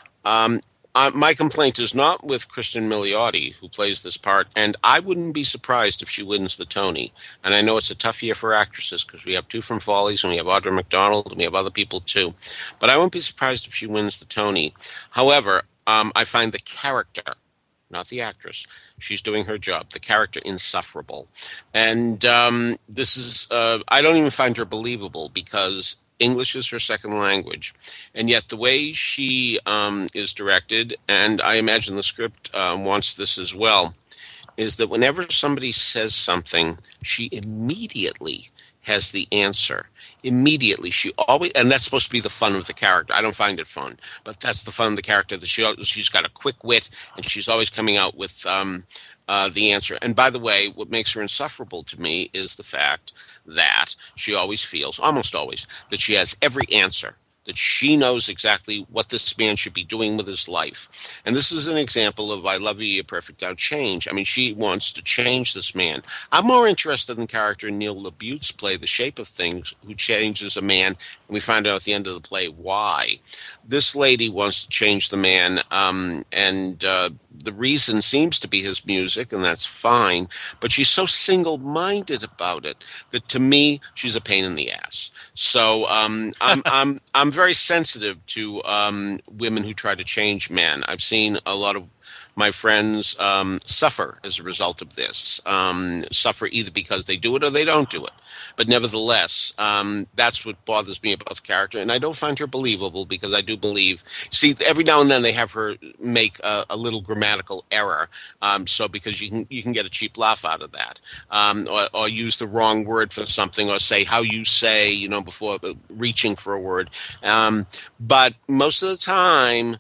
My complaint is not with Kristen Milioti, who plays this part, and I wouldn't be surprised if she wins the Tony. And I know it's a tough year for actresses because we have two from Follies, and we have Audra McDonald, and we have other people too. But I won't be surprised if she wins the Tony. However, I find the character, not the actress, she's doing her job, the character insufferable. And this is, I don't even find her believable because English is her second language. And yet the way she is directed, and I imagine the script wants this as well, is that whenever somebody says something, she immediately has the answer. Immediately, she always, and that's supposed to be the fun of the character. I don't find it fun, but that's the fun of the character. That she's got a quick wit, and she's always coming out with the answer. And by the way, what makes her insufferable to me is the fact that she always feels, almost always, that she has every answer, that she knows exactly what this man should be doing with his life. And this is an example of I Love You, You're Perfect, Now Change. I mean, she wants to change this man. I'm more interested in the character Neil LaBute's play, The Shape of Things, who changes a man, and we find out at the end of the play why. This lady wants to change the man, and the reason seems to be his music, and that's fine, but she's so single-minded about it that to me she's a pain in the ass. So I'm very sensitive to women who try to change men. I've seen a lot of my friends suffer as a result of this, suffer either because they do it or they don't do it. But nevertheless, that's what bothers me about the character. And I don't find her believable because I do believe, see, every now and then they have her make a little grammatical error. So because you can get a cheap laugh out of that, or use the wrong word for something, or say how you say, before reaching for a word. But most of the time,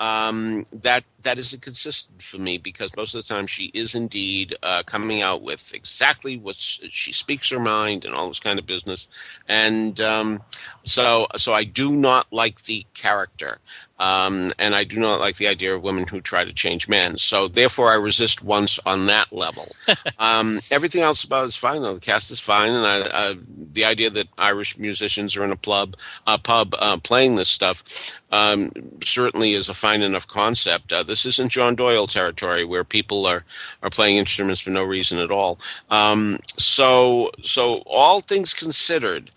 that isn't consistent for me, because most of the time she is indeed coming out with exactly what she speaks her mind and all this kind of business, and so I do not like the character, and I do not like the idea of women who try to change men. So therefore, I resist once on that level. Everything else about it is fine, though. The cast is fine, and the idea that Irish musicians are in a pub playing this stuff certainly is a fine enough concept. This isn't John Doyle territory where people are playing instruments for no reason at all. So all things considered,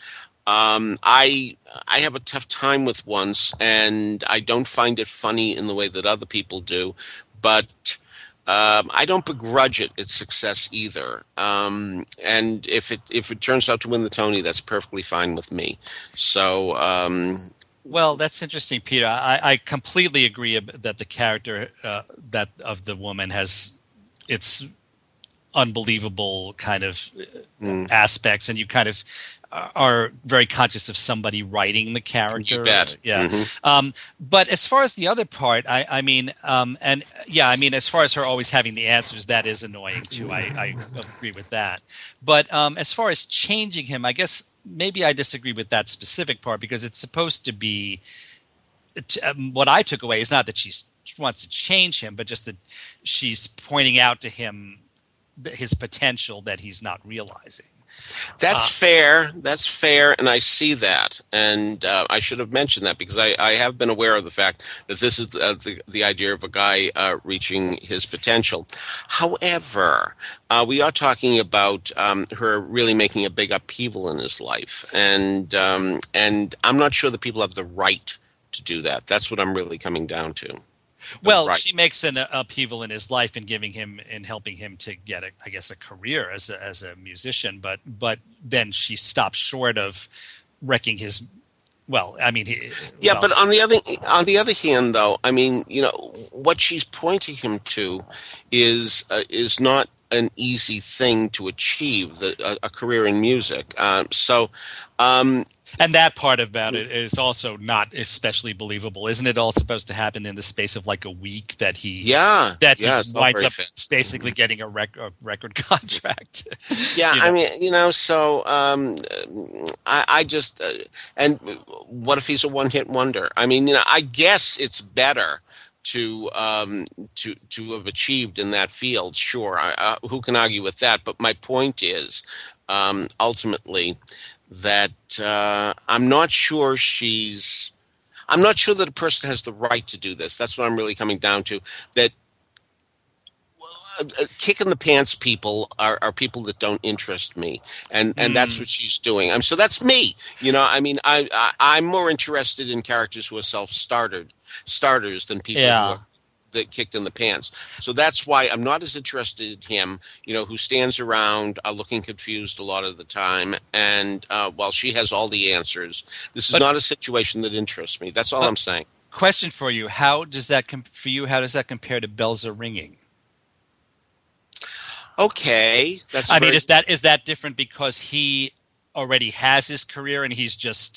I have a tough time with Once, and I don't find it funny in the way that other people do, but I don't begrudge it its success either. And if it turns out to win the Tony, that's perfectly fine with me. So. Well, that's interesting, Peter. I completely agree that the character that of the woman has its unbelievable kind of aspects, and you kind of are very conscious of somebody writing the character. You bet. Yeah. Mm-hmm. But as far as the other part, I mean, as far as her always having the answers, that is annoying too. I agree with that. But as far as changing him, I guess maybe I disagree with that specific part, because it's supposed to be what I took away is not that she wants to change him, but just that she's pointing out to him his potential that he's not realizing. That's fair. That's fair, and I see that. And I should have mentioned that, because I have been aware of the fact that this is the idea of a guy reaching his potential. However, we are talking about her really making a big upheaval in his life, and I'm not sure that people have the right to do that. That's what I'm really coming down to. Well, right. She makes an upheaval in his life and helping him to get a career as a musician, but then she stops short of wrecking his. Well, I mean, but on the other hand, though, I mean, what she's pointing him to is not an easy thing to achieve, a career in music. And that part about it is also not especially believable. Isn't it all supposed to happen in the space of like a week that he winds up basically getting a record contract? Yeah, I mean, so I just and what if he's a one-hit wonder? I mean, I guess it's better to have achieved in that field. Sure, who can argue with that? But my point is, ultimately, that I'm not sure that a person has the right to do this. That's what I'm really coming down to. That kick in the pants people are people that don't interest me, and that's what she's doing. So that's me. I mean, I'm more interested in characters who are self-starters than people who are that kicked in the pants. So that's why I'm not as interested in him, who stands around looking confused a lot of the time. And while she has all the answers, this is not a situation that interests me. That's all I'm saying. Question for you: how does that How does that compare to Bells Are Ringing? Okay, is that different because he already has his career and he's just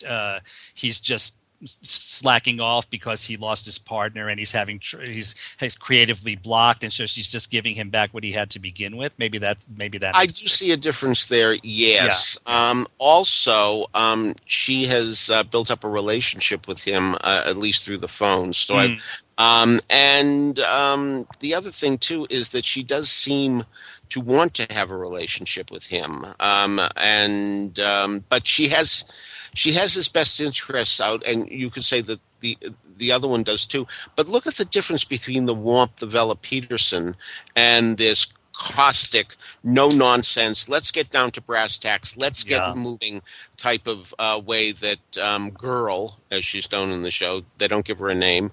slacking off because he lost his partner and he's creatively blocked, and so she's just giving him back what he had to begin with? Maybe that. I do see a difference there. Yes. Yeah. Also, she has built up a relationship with him, at least through the phone. So and the other thing too is that she does seem to want to have a relationship with him, but she has his best interests out, and you could say that the other one does too. But look at the difference between the warmth of Ella Peterson and this caustic, no nonsense, let's get down to brass tacks, let's get moving type of way that Girl, as she's known in the show, they don't give her a name,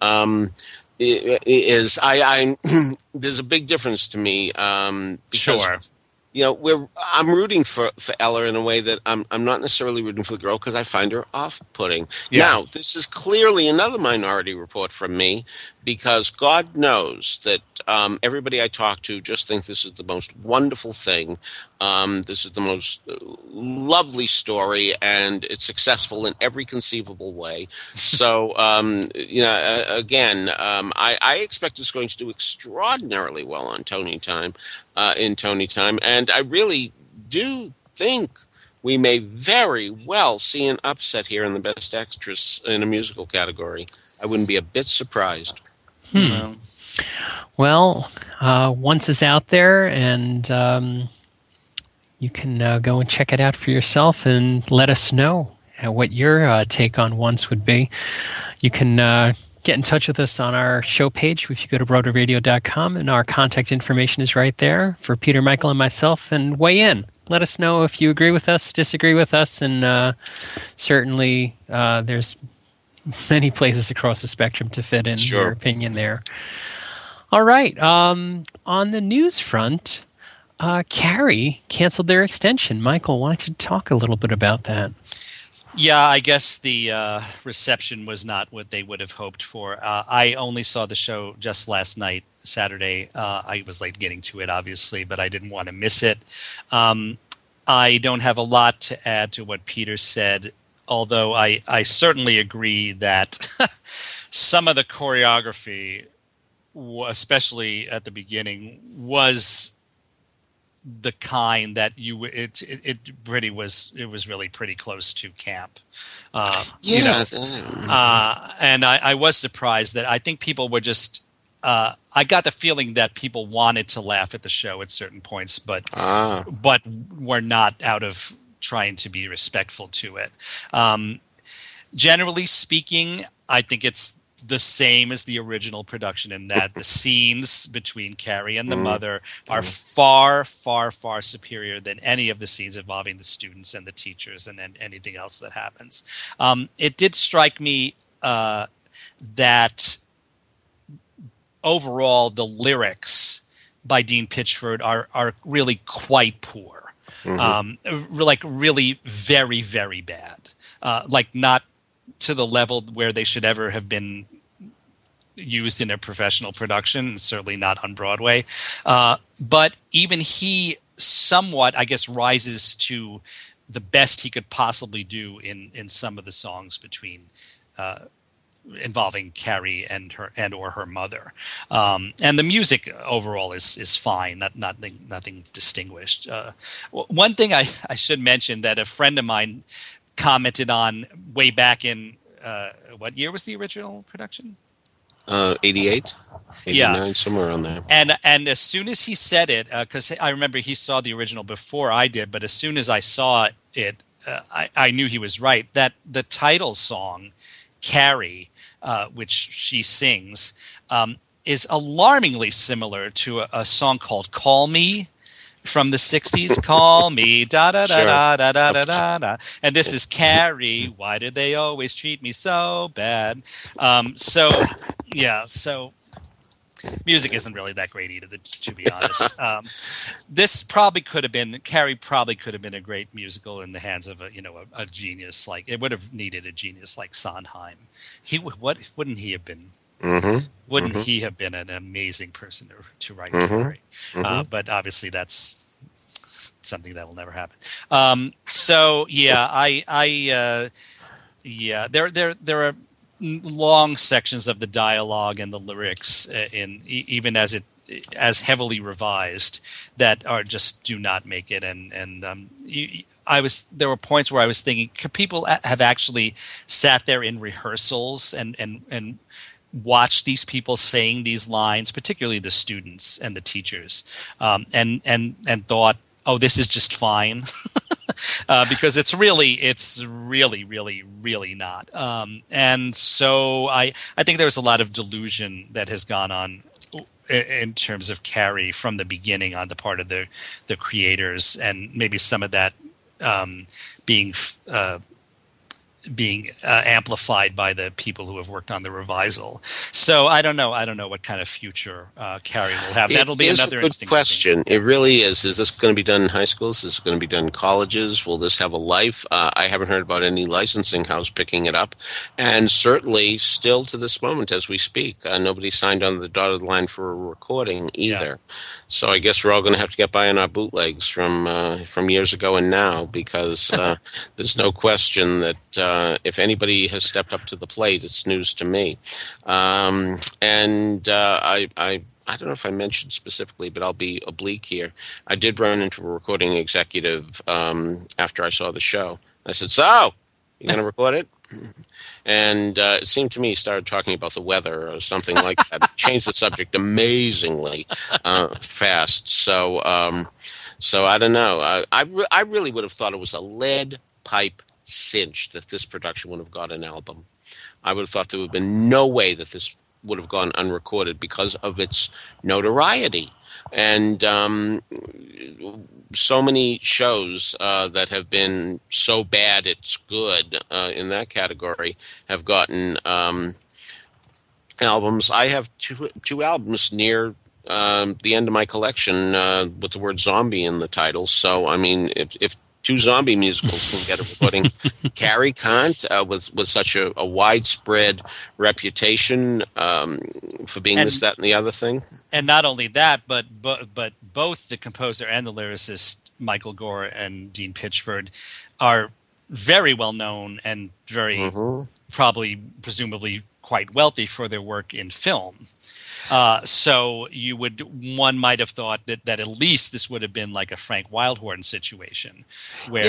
is. There's a big difference to me. Because, sure. I'm rooting for Ella in a way that I'm not necessarily rooting for the girl, because I find her off-putting. Yeah. Now, this is clearly another Minority Report from me, because God knows that everybody I talk to just think this is the most wonderful thing. This is the most lovely story, and it's successful in every conceivable way. So, again, I expect it's going to do extraordinarily well on Tony Time, in Tony Time, and I really do think we may very well see an upset here in the Best Actress in a Musical category. I wouldn't be a bit surprised. Well, Once is out there, and you can go and check it out for yourself and let us know what your take on Once would be. You can get in touch with us on our show page if you go to broadwayradio.com, and our contact information is right there for Peter, Michael, and myself, and weigh in. Let us know if you agree with us, disagree with us, and certainly there's many places across the spectrum to fit in your opinion there. All right. On the news front, Carrie canceled their extension. Michael, why don't you talk a little bit about that? Yeah, I guess the reception was not what they would have hoped for. I only saw the show just last night, Saturday. I was late getting to it, obviously, but I didn't want to miss it. I don't have a lot to add to what Peter said, although I certainly agree that some of the choreography, especially at the beginning, was the kind that it was really pretty close to camp. And I was surprised that I think people were just I got the feeling that people wanted to laugh at the show at certain points, but were not, out of trying to be respectful to it. Generally speaking, I think it's the same as the original production, in that the scenes between Carrie and the mother are far, far, far superior than any of the scenes involving the students and the teachers and then anything else that happens. It did strike me that overall the lyrics by Dean Pitchford are really quite poor. Like really very, very bad. Like not to the level where they should ever have been used in a professional production, certainly not on Broadway. But even he somewhat, I guess, rises to the best he could possibly do in some of the songs between involving Carrie and her mother. And the music overall is fine, nothing distinguished. One thing I should mention that a friend of mine commented on way back in what year was the original production? 88, 89, somewhere around there. And as soon as he said it, because I remember he saw the original before I did, but as soon as I saw it, I knew he was right. That the title song, Carrie, which she sings, is alarmingly similar to a song called "Call Me" from the 60s. Call me, da da da da da da da da da. And this is Carrie. Why did they always treat me so bad? So Music isn't really that great either, to be honest. This probably could have been Carrie. Probably could have been a great musical in the hands of a genius. Like it would have needed a genius like Sondheim. Wouldn't he have been? Mm-hmm. Wouldn't Mm-hmm. he have been an amazing person to write Mm-hmm. Carrie? Mm-hmm. But obviously that's something that will never happen. So there are long sections of the dialogue and the lyrics even as heavily revised that are just do not make it. There were points where I was thinking, could people have actually sat there in rehearsals and watch these people saying these lines, particularly the students and the teachers, and thought, oh, this is just fine. Because it's really, really not. And so I think there's a lot of delusion that has gone on in terms of Carrie from the beginning on the part of the creators, and maybe some of that being amplified by the people who have worked on the revisal. So I don't know what kind of future Carrie will have. That'll be another good interesting question. It really is. Is this going to be done in high schools? Is it going to be done in colleges? Will this have a life? I haven't heard about any licensing house picking it up. And certainly still to this moment as we speak, nobody signed on the dotted line for a recording either. Yeah. So I guess we're all going to have to get by on our bootlegs from years ago and now, because there's no question that if anybody has stepped up to the plate, it's news to me. I don't know if I mentioned specifically, but I'll be oblique here. I did run into a recording executive after I saw the show. I said, "So, you going to record it?" And it seemed to me he started talking about the weather or something like that. Changed the subject amazingly fast. So I don't know. I really would have thought it was a lead pipe cinch that this production would have got an album. I would have thought there would have been no way that this would have gone unrecorded because of its notoriety. And so many shows that have been so bad it's good in that category have gotten albums. I have two albums near the end of my collection with the word zombie in the title. So, I mean, if two zombie musicals can get a recording, Carrie can't, with such a widespread reputation for being this, that, and the other thing. And not only that, but both the composer and the lyricist, Michael Gore and Dean Pitchford, are very well known and very presumably quite wealthy for their work in film. So one might have thought that at least this would have been like a Frank Wildhorn situation, where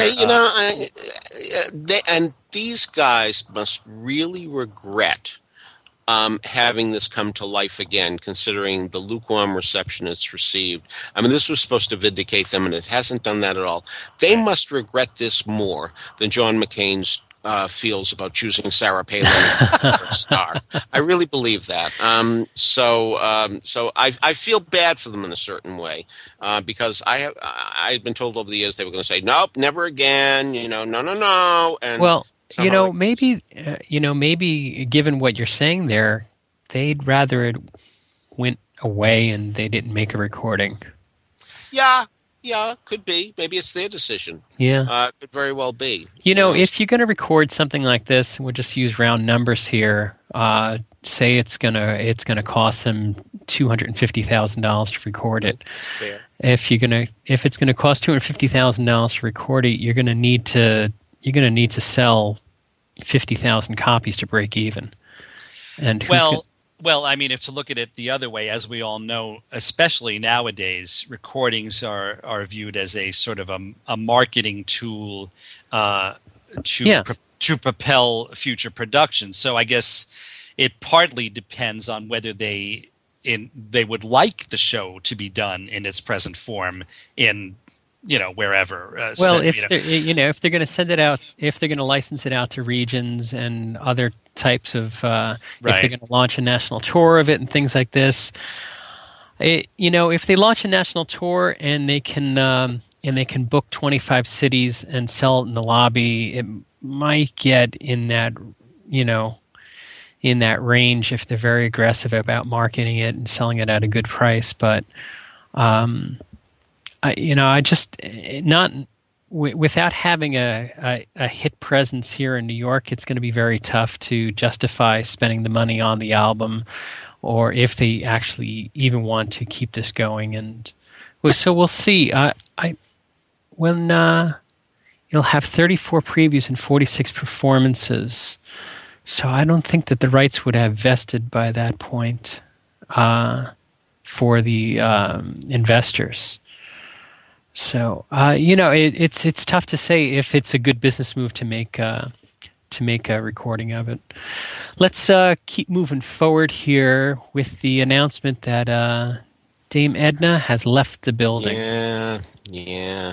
and these guys must really regret having this come to life again, considering the lukewarm reception it's received. I mean, this was supposed to vindicate them, and it hasn't done that at all. They must regret this more than John McCain's feels about choosing Sarah Palin for a star. I really believe that. So I feel bad for them in a certain way, because I've been told over the years they were going to say, nope, never again, no. And well, maybe given what you're saying there, they'd rather it went away and they didn't make a recording. Yeah, could be. Maybe it's their decision. Yeah. Could very well be. If you're going to record something like this, we'll just use round numbers here. Say it's gonna cost them $250,000 to record it. That's fair. If it's gonna cost $250,000 to record it, you're gonna need to sell 50,000 copies to break even. And Well, I mean, if to look at it the other way, as we all know, especially nowadays, recordings are viewed as a sort of a marketing tool to propel future production. So I guess it partly depends on whether they would like the show to be done in its present form in wherever. If they're going to send it out, if they're going to license it out to regions and other types of, if they're going to launch a national tour of it and things like this, if they launch a national tour and they can book 25 cities and sell it in the lobby, it might get in that, in that range if they're very aggressive about marketing it and selling it at a good price. But I just not without having a hit presence here in New York, it's going to be very tough to justify spending the money on the album, or if they actually even want to keep this going. And so we'll see. When it'll have 34 previews and 46 performances, so I don't think that the rights would have vested by that point for the investors. So it's tough to say if it's a good business move to make a recording of it. Let's keep moving forward here with the announcement that Dame Edna has left the building. Yeah.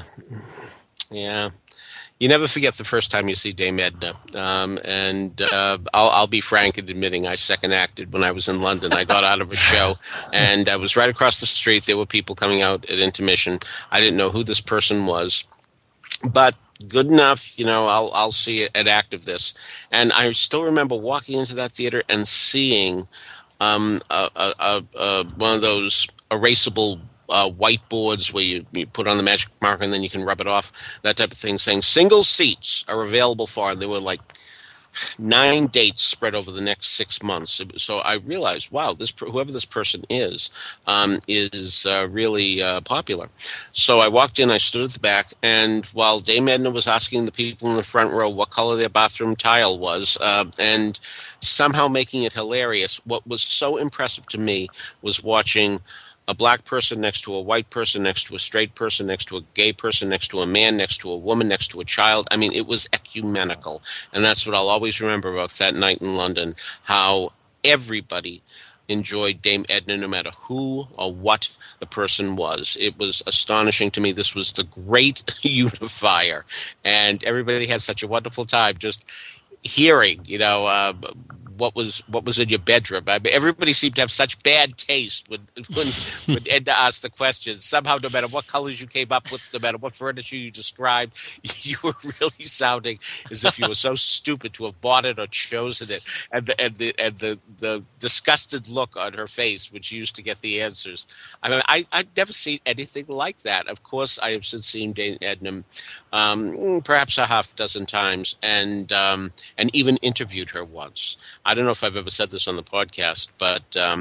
You never forget the first time you see Dame Edna. And I'll be frank in admitting I second acted when I was in London. I got out of a show, and I was right across the street. There were people coming out at intermission. I didn't know who this person was, but good enough, I'll see an act of this. And I still remember walking into that theater and seeing one of those erasable whiteboards where you put on the magic marker and then you can rub it off, that type of thing, saying single seats are available for, and there were like 9 dates spread over the next 6 months. So I realized, wow, whoever this person is really popular. So I walked in, I stood at the back, and while Dame Edna was asking the people in the front row what color their bathroom tile was, and somehow making it hilarious, what was so impressive to me was watching a black person next to a white person, next to a straight person, next to a gay person, next to a man, next to a woman, next to a child. I mean, it was ecumenical. And that's what I'll always remember about that night in London, how everybody enjoyed Dame Edna, no matter who or what the person was. It was astonishing to me. This was the great unifier. And everybody had such a wonderful time just hearing, what was in your bedroom. I mean, everybody seemed to have such bad taste when Edna asked the questions. Somehow, no matter what colors you came up with, no matter what furniture you described, you were really sounding as if you were so stupid to have bought it or chosen it. And the disgusted look on her face when she used to get the answers. I mean, I've never seen anything like that. Of course, I have since seen Dame Edna perhaps a half dozen times, and even interviewed her once. I don't know if I've ever said this on the podcast, but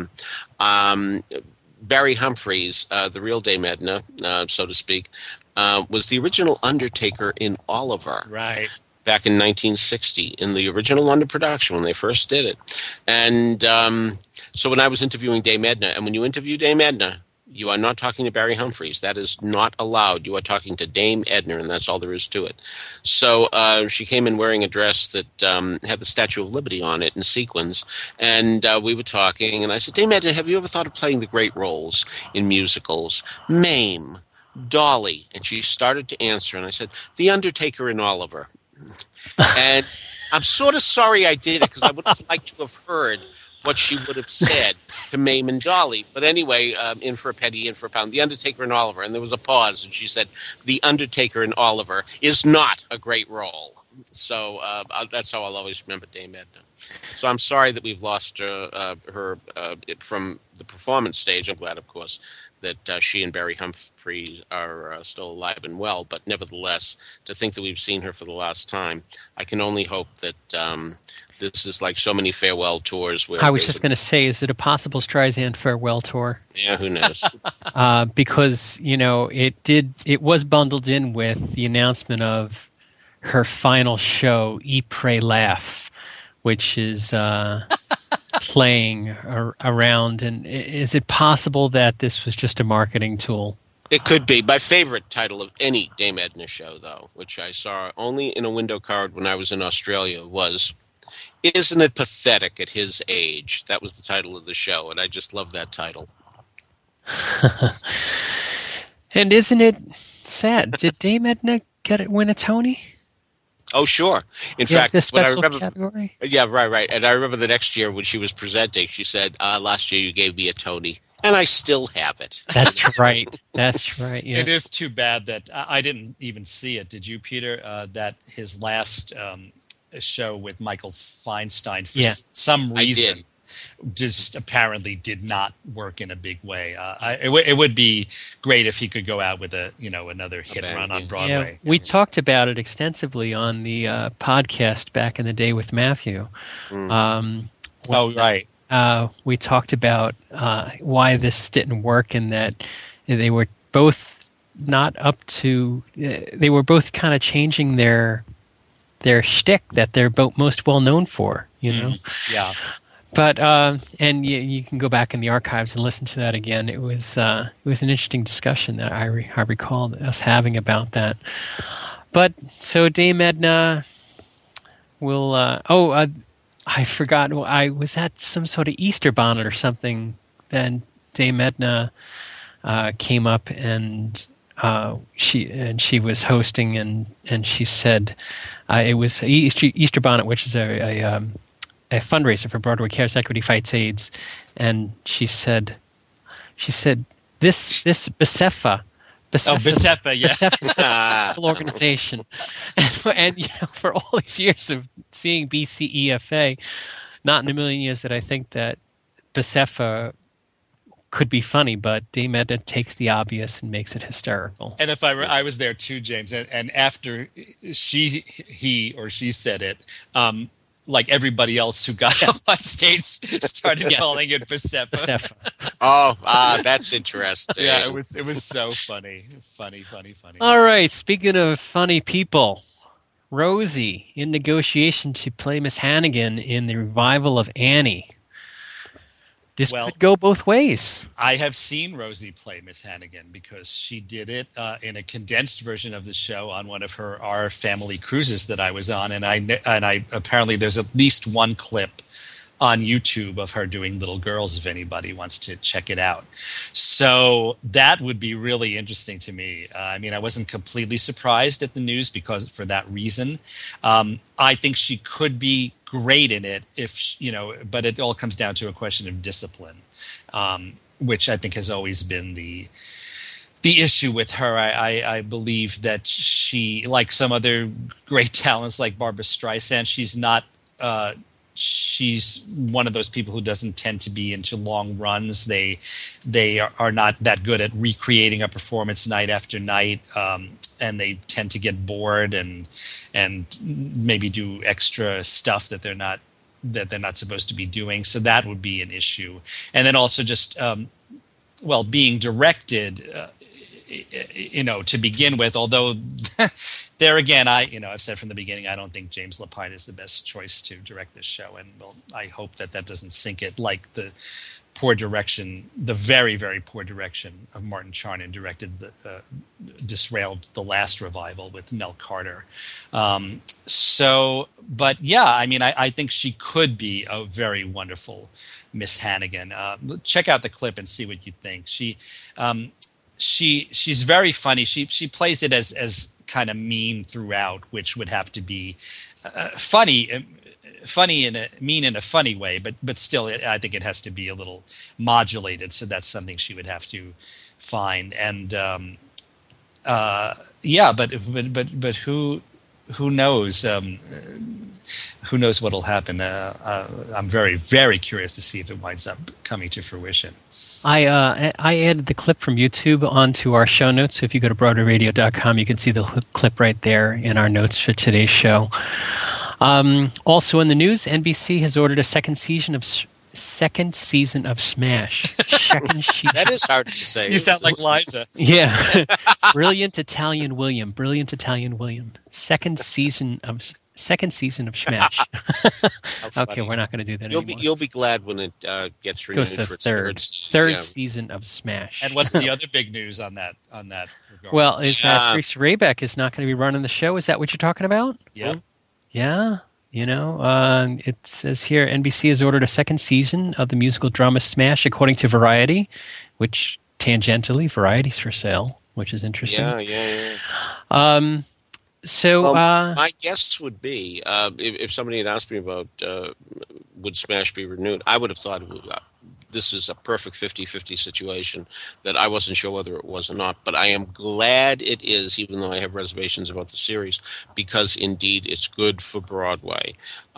Barry Humphries, the real Dame Edna, so to speak, was the original Undertaker in Oliver. Right. Back in 1960, in the original London production when they first did it. And so when I was interviewing Dame Edna, and when you interview Dame Edna, you are not talking to Barry Humphries. That is not allowed. You are talking to Dame Edna, and that's all there is to it. So she came in wearing a dress that had the Statue of Liberty on it in sequins, and we were talking, and I said, Dame Edna, have you ever thought of playing the great roles in musicals? Mame, Dolly. And she started to answer, and I said, The Undertaker in Oliver. And I'm sort of sorry I did it, because I would have liked to have heard what she would have said to Mame and Dolly. But anyway, in for a penny, in for a pound. The Undertaker and Oliver. And there was a pause, and she said, The Undertaker and Oliver is not a great role. So that's how I'll always remember Dame Edna. So I'm sorry that we've lost her from the performance stage. I'm glad, of course, that she and Barry Humphries are still alive and well. But nevertheless, to think that we've seen her for the last time, I can only hope that this is like so many farewell tours. Where I was just going to say, is it a possible Streisand farewell tour? Yeah, who knows? Because it was bundled in with the announcement of her final show, Eat, Pray, Laugh, which is playing around. And is it possible that this was just a marketing tool? It could be. My favorite title of any Dame Edna show, though, which I saw only in a window card when I was in Australia, was Isn't It Pathetic at His Age? That was the title of the show, and I just love that title. And isn't it sad? Did Dame Edna win a Tony? Oh, sure. In fact, the special I remember, category? Yeah, right. And I remember the next year when she was presenting, she said, last year you gave me a Tony, and I still have it. That's right. That's right. Yeah. It is too bad that I didn't even see it. Did you, Peter? That his last a show with Michael Feinstein for Yeah. some I reason. did. Just apparently did not work in a big way. It would be great if he could go out with another hit bang, run on yeah. Broadway. Yeah, we talked about it extensively on the podcast back in the day with Matthew. Mm. Oh, right. We talked about why this didn't work and that they were both not up to. They were both kind of changing their shtick that they're both most well known for. You know. Yeah. But and you can go back in the archives and listen to that again. It was an interesting discussion that I recall us having about that. But so Dame Edna will. I forgot. I was at some sort of Easter bonnet or something. Then Dame Edna came up and she was hosting and she said it was Easter bonnet, which is a fundraiser for Broadway Cares Equity Fights AIDS, and she said this BCEFA. BCEFA, yeah. BCEFA's a whole organization, and for all these years of seeing BCEFA, not in a million years that I think that BCEFA could be funny, but Dame Edna takes the obvious and makes it hysterical. And if I was there too, James, and after he or she said it, like everybody else who got up on stage started calling it BCEFA. Oh, that's interesting. Yeah, it was so funny. Funny. All right, speaking of funny people, Rosie in negotiation to play Miss Hannigan in the revival of Annie. This could go both ways. I have seen Rosie play Miss Hannigan because she did it in a condensed version of the show on one of our family cruises that I was on, and I apparently there's at least one clip on YouTube of her doing Little Girls if anybody wants to check it out. So that would be really interesting to me. I mean, I wasn't completely surprised at the news because for that reason. I think she could be great in it but it all comes down to a question of discipline, which I think has always been the issue with her. I believe that she, like some other great talents like Barbra Streisand, she's one of those people who doesn't tend to be into long runs. They are not that good at recreating a performance night after night, and they tend to get bored and maybe do extra stuff that they're not supposed to be doing. So that would be an issue. And then also just being directed, to begin with. Although there again, I've said from the beginning, I don't think James Lapine is the best choice to direct this show, and I hope that doesn't sink it like the very, very poor direction of Martin Charnin disrailed the last revival with Nell Carter. But yeah, I mean, I think she could be a very wonderful Miss Hannigan. Check out the clip and see what you think. She's very funny. She plays it as kind of mean throughout, which would have to be funny mean in a funny way, but still, I think it has to be a little modulated. So that's something she would have to find. And but who knows? Who knows what'll happen? I'm very, very curious to see if it winds up coming to fruition. I added the clip from YouTube onto our show notes. So if you go to BroadwayRadio.com, you can see the clip right there in our notes for today's show. Also in the news, NBC has ordered a second season of Smash. That is hard to say. You sound like Liza. Yeah. Brilliant Italian William. Second season of Smash. Okay, we're not going to do that anymore. You'll be glad when it gets renewed Goes to for its third season of Smash. And what's the other big news on that regard? Well, is that Grace Raybeck is not going to be running the show? Is that what you're talking about? Yeah. Yeah. It says here NBC has ordered a second season of the musical drama Smash, according to Variety, which tangentially Variety's for sale, which is interesting. Yeah. So my guess would be if somebody had asked me about would Smash be renewed, I would have thought this is a perfect 50-50 situation that I wasn't sure whether it was or not. But I am glad it is, even though I have reservations about the series, because indeed it's good for Broadway.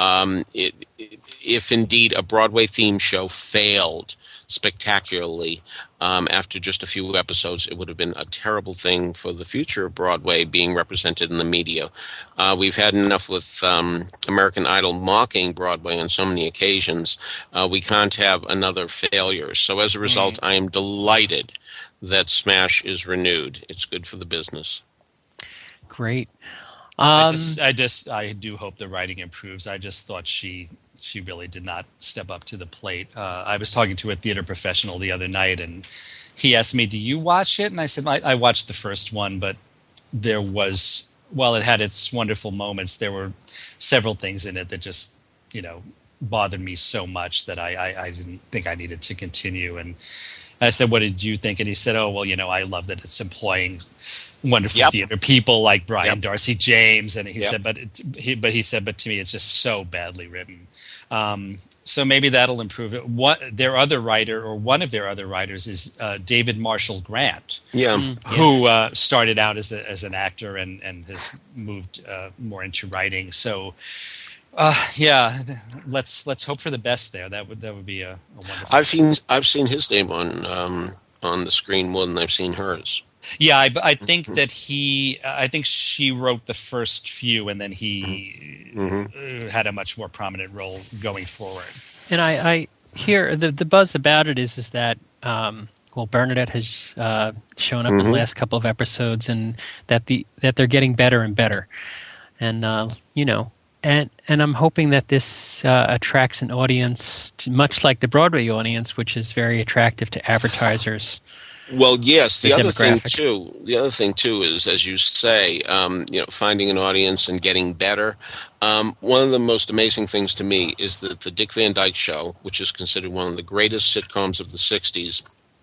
If indeed a Broadway theme show failed spectacularly after just a few episodes, it would have been a terrible thing for the future of Broadway being represented in the media. We've had enough with American Idol mocking Broadway on so many occasions. We can't have another failure. So as a result, I am delighted that Smash is renewed. It's good for the business. Great. I do hope the writing improves. I just thought she really did not step up to the plate. I was talking to a theater professional the other night, and he asked me, "Do you watch it?" And I said, "I watched the first one, but there was, while it had its wonderful moments, there were several things in it that just, bothered me so much that I didn't think I needed to continue." And I said, "What did you think?" And he said, "Oh, well, I love that it's employing wonderful theater people like Brian Darcy James." And he said, but to me, it's just so badly written. So maybe that'll improve it. One of their other writers is David Marshall Grant, who started out as an actor and has moved more into writing. So, let's hope for the best there. That would be a wonderful. I've seen his name on the screen more than I've seen hers. Yeah, I think that I think she wrote the first few, and then he had a much more prominent role going forward. And I hear the buzz about it is that Bernadette has shown up in the last couple of episodes, and that they're getting better and better, and and I'm hoping that this attracts an audience much like the Broadway audience, which is very attractive to advertisers. Well, yes. The other thing too is, as you say, finding an audience and getting better. One of the most amazing things to me is that the Dick Van Dyke Show, which is considered one of the greatest sitcoms of the '60s,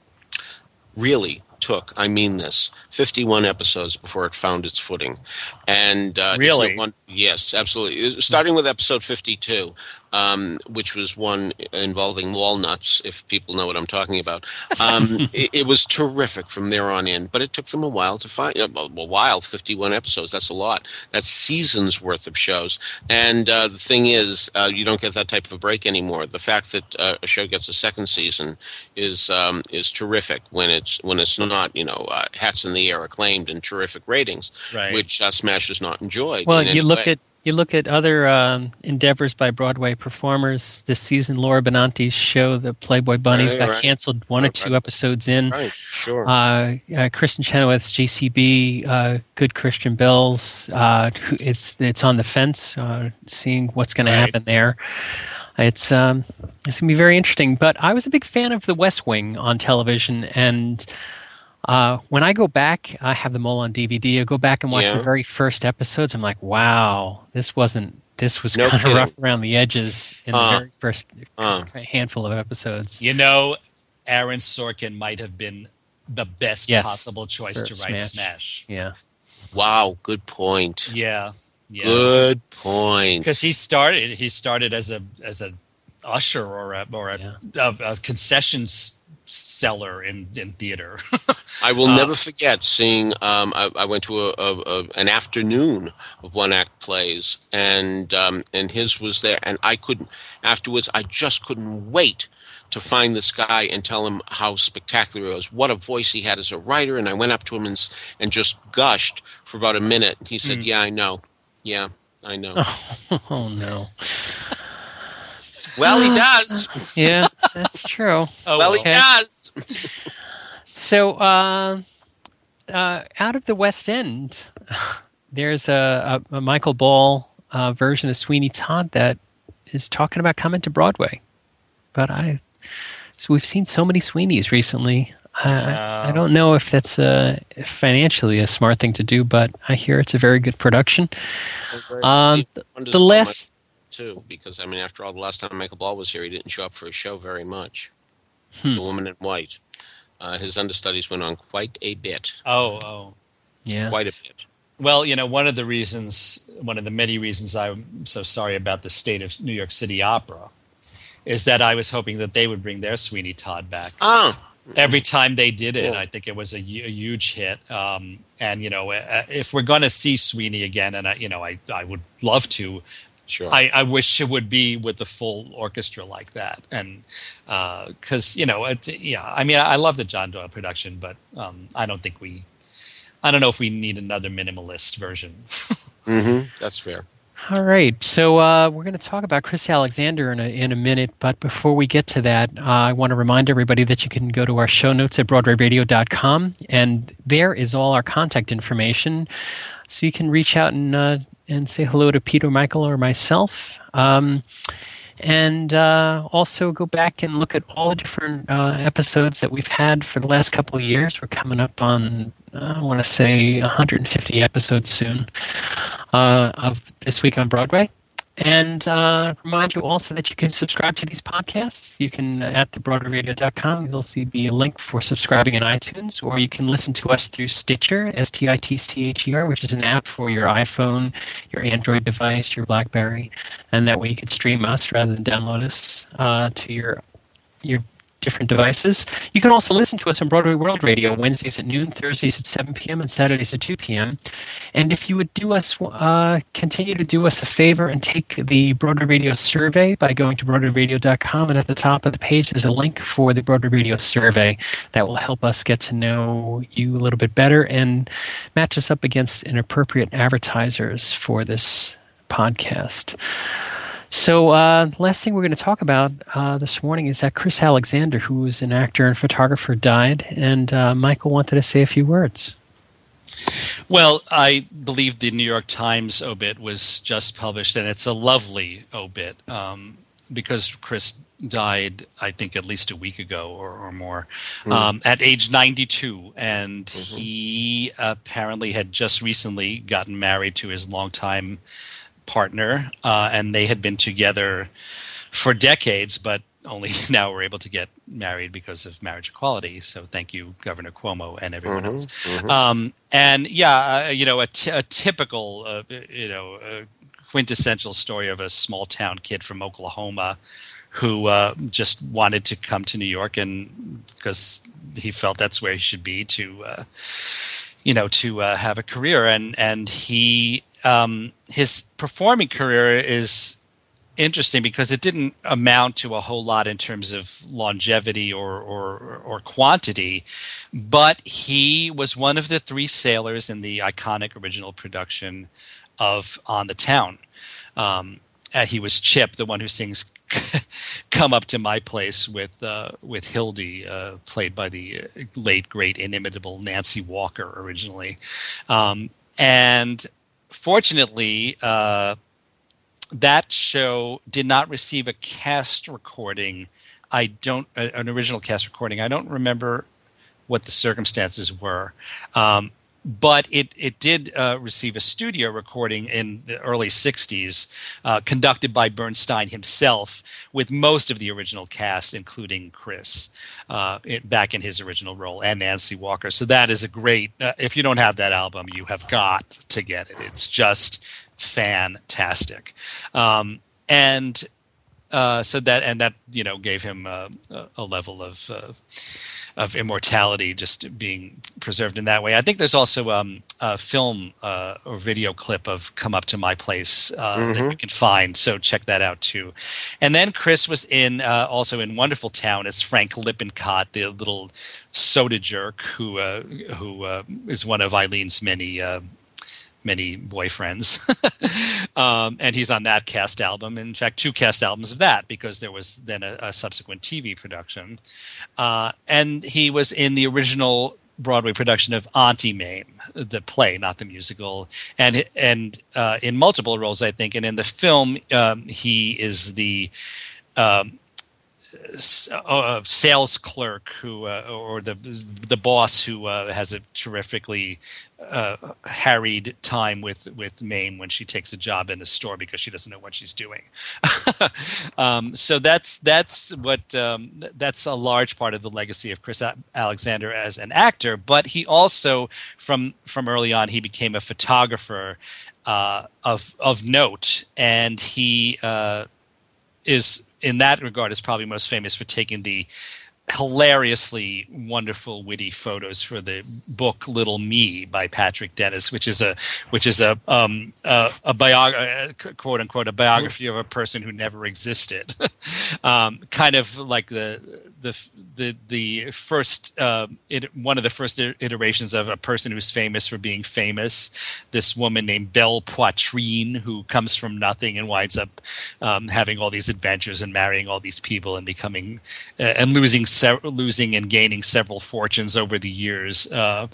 really took, I mean this, 51 episodes before it found its footing. And really? Yes, absolutely. Starting with episode 52, which was one involving walnuts, if people know what I'm talking about. It was terrific from there on in, but it took them a while to find, 51 episodes, that's a lot. That's seasons worth of shows. And the thing is, you don't get that type of break anymore. The fact that a show gets a second season is terrific when it's not, hats in the air acclaimed and terrific ratings, right, which Smash has not enjoyed. Well, you look at other endeavors by Broadway performers this season. Laura Benanti's show, The Playboy Bunnies, got canceled one or two episodes in. Right, sure. Kristen Chenoweth's JCB, Good Christian Bells. It's on the fence, seeing what's going to happen there. It's going to be very interesting. But I was a big fan of The West Wing on television, and when I go back, I have them all on DVD. I go back and watch the very first episodes. I'm like, wow, this was kind of rough around the edges in the very first handful of episodes. Aaron Sorkin might have been the best possible choice to write Smash. Yeah. Wow, good point. Yeah. Good point. Because he started as a usher or a concessions seller in theater. I will never forget seeing. I went to an afternoon of one-act plays, and his was there, and I couldn't. Afterwards, I just couldn't wait to find this guy and tell him how spectacular he was, what a voice he had as a writer. And I went up to him and just gushed for about a minute. And he said, "Yeah, I know. Yeah, I know." Oh no. Well, he does. Yeah, that's true. He does. So, out of the West End, there's a Michael Ball version of Sweeney Todd that is talking about coming to Broadway. But we've seen so many Sweeneys recently. I don't know if that's financially a smart thing to do, but I hear it's a very good production. The last. Too, because after all, the last time Michael Ball was here, he didn't show up for a show very much. The Woman in White. His understudies went on quite a bit. Oh, yeah, quite a bit. Well, one of the many reasons I'm so sorry about the state of New York City Opera is that I was hoping that they would bring their Sweeney Todd back. Oh, Every time they did it, Yeah. I think it was a huge hit. And if we're going to see Sweeney again, and I would love to. sure. I wish it would be with the full orchestra like that, and because I mean, I love the John Doyle production, but I don't know if we need another minimalist version. That's fair. All right, so we're going to talk about Chris Alexander in a minute, but before we get to that, I want to remind everybody that you can go to our show notes at BroadwayRadio.com, and there is all our contact information, so you can reach out and say hello to Peter, Michael, or myself. And also go back and look at all the different episodes that we've had for the last couple of years. We're coming up on, I want to say, 150 episodes soon of This Week on Broadway. And remind you also that you can subscribe to these podcasts. You can, at thebroadwayradio.com, you'll see the link for subscribing in iTunes, or you can listen to us through Stitcher, Stitcher, which is an app for your iPhone, your Android device, your BlackBerry, and that way you can stream us rather than download us to your different devices. You can also listen to us on Broadway World Radio Wednesdays at noon, Thursdays at 7 p.m., and Saturdays at 2 p.m. And if you would continue to do us a favor and take the Broadway Radio survey by going to BroadwayRadio.com, and at the top of the page there's a link for the Broadway Radio survey that will help us get to know you a little bit better and match us up against inappropriate advertisers for this podcast. So last thing we're going to talk about this morning is that Chris Alexander, who is an actor and photographer, died, and Michael wanted to say a few words. Well, I believe the New York Times obit was just published, and it's a lovely obit because Chris died, I think, at least a week ago or more, at age 92. And he apparently had just recently gotten married to his longtime partner, and they had been together for decades, but only now were able to get married because of marriage equality. So thank you, Governor Cuomo and everyone else. And yeah, a typical, quintessential story of a small town kid from Oklahoma who just wanted to come to New York, and because he felt that's where he should be to have a career. And he his performing career is interesting because it didn't amount to a whole lot in terms of longevity or quantity, but he was one of the three sailors in the iconic original production of On the Town. He was Chip, the one who sings "Come Up to My Place" with Hildy, played by the late great inimitable Nancy Walker originally, and fortunately, that show did not receive a cast recording. An original cast recording. I don't remember what the circumstances were, but it did receive a studio recording in the early 60s, conducted by Bernstein himself, with most of the original cast, including Chris, back in his original role, and Nancy Walker. So that is a great, if you don't have that album, you have got to get it. It's just fantastic. So that gave him a level of immortality just being preserved in that way. I think there's also a film or video clip of "Come Up to My Place" that you can find, so check that out too. And then Chris was also in Wonderful Town as Frank Lippincott, the little soda jerk who is one of Eileen's many boyfriends. And he's on that cast album. In fact, two cast albums of that, because there was then a subsequent TV production. And he was in the original Broadway production of Auntie Mame, the play, not the musical, and in multiple roles, I think. And in the film, he is the sales clerk or the boss who has a terrifically harried time with Mame when she takes a job in the store because she doesn't know what she's doing. So that's a large part of the legacy of Chris Alexander as an actor. But he also, from early on, he became a photographer of note, and he is in that regard, is probably most famous for taking the hilariously wonderful, witty photos for the book "Little Me" by Patrick Dennis, which is a quote unquote a biography of a person who never existed, kind of like the first one of the first iterations of a person who's famous for being famous. This woman named Belle Poitrine, who comes from nothing and winds up having all these adventures and marrying all these people and becoming and losing and gaining several fortunes over the years. And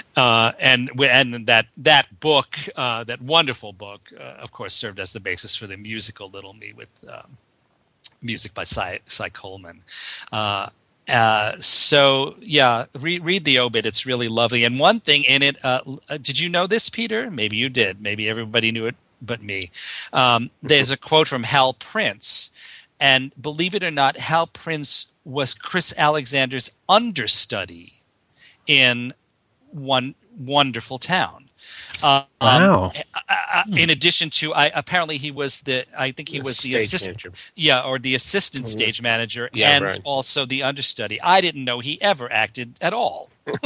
that book, that wonderful book, of course, served as the basis for the musical Little Me with music by Cy Coleman. So yeah, read the obit. It's really lovely. And one thing in it, did you know this, Peter? Maybe you did. Maybe everybody knew it but me. There's a quote from Hal Prince. And believe it or not, Hal Prince was Chris Alexander's understudy in Wonderful Town. Wow. In addition to, apparently he was the assistant, or the assistant stage manager, and also the understudy. I didn't know he ever acted at all.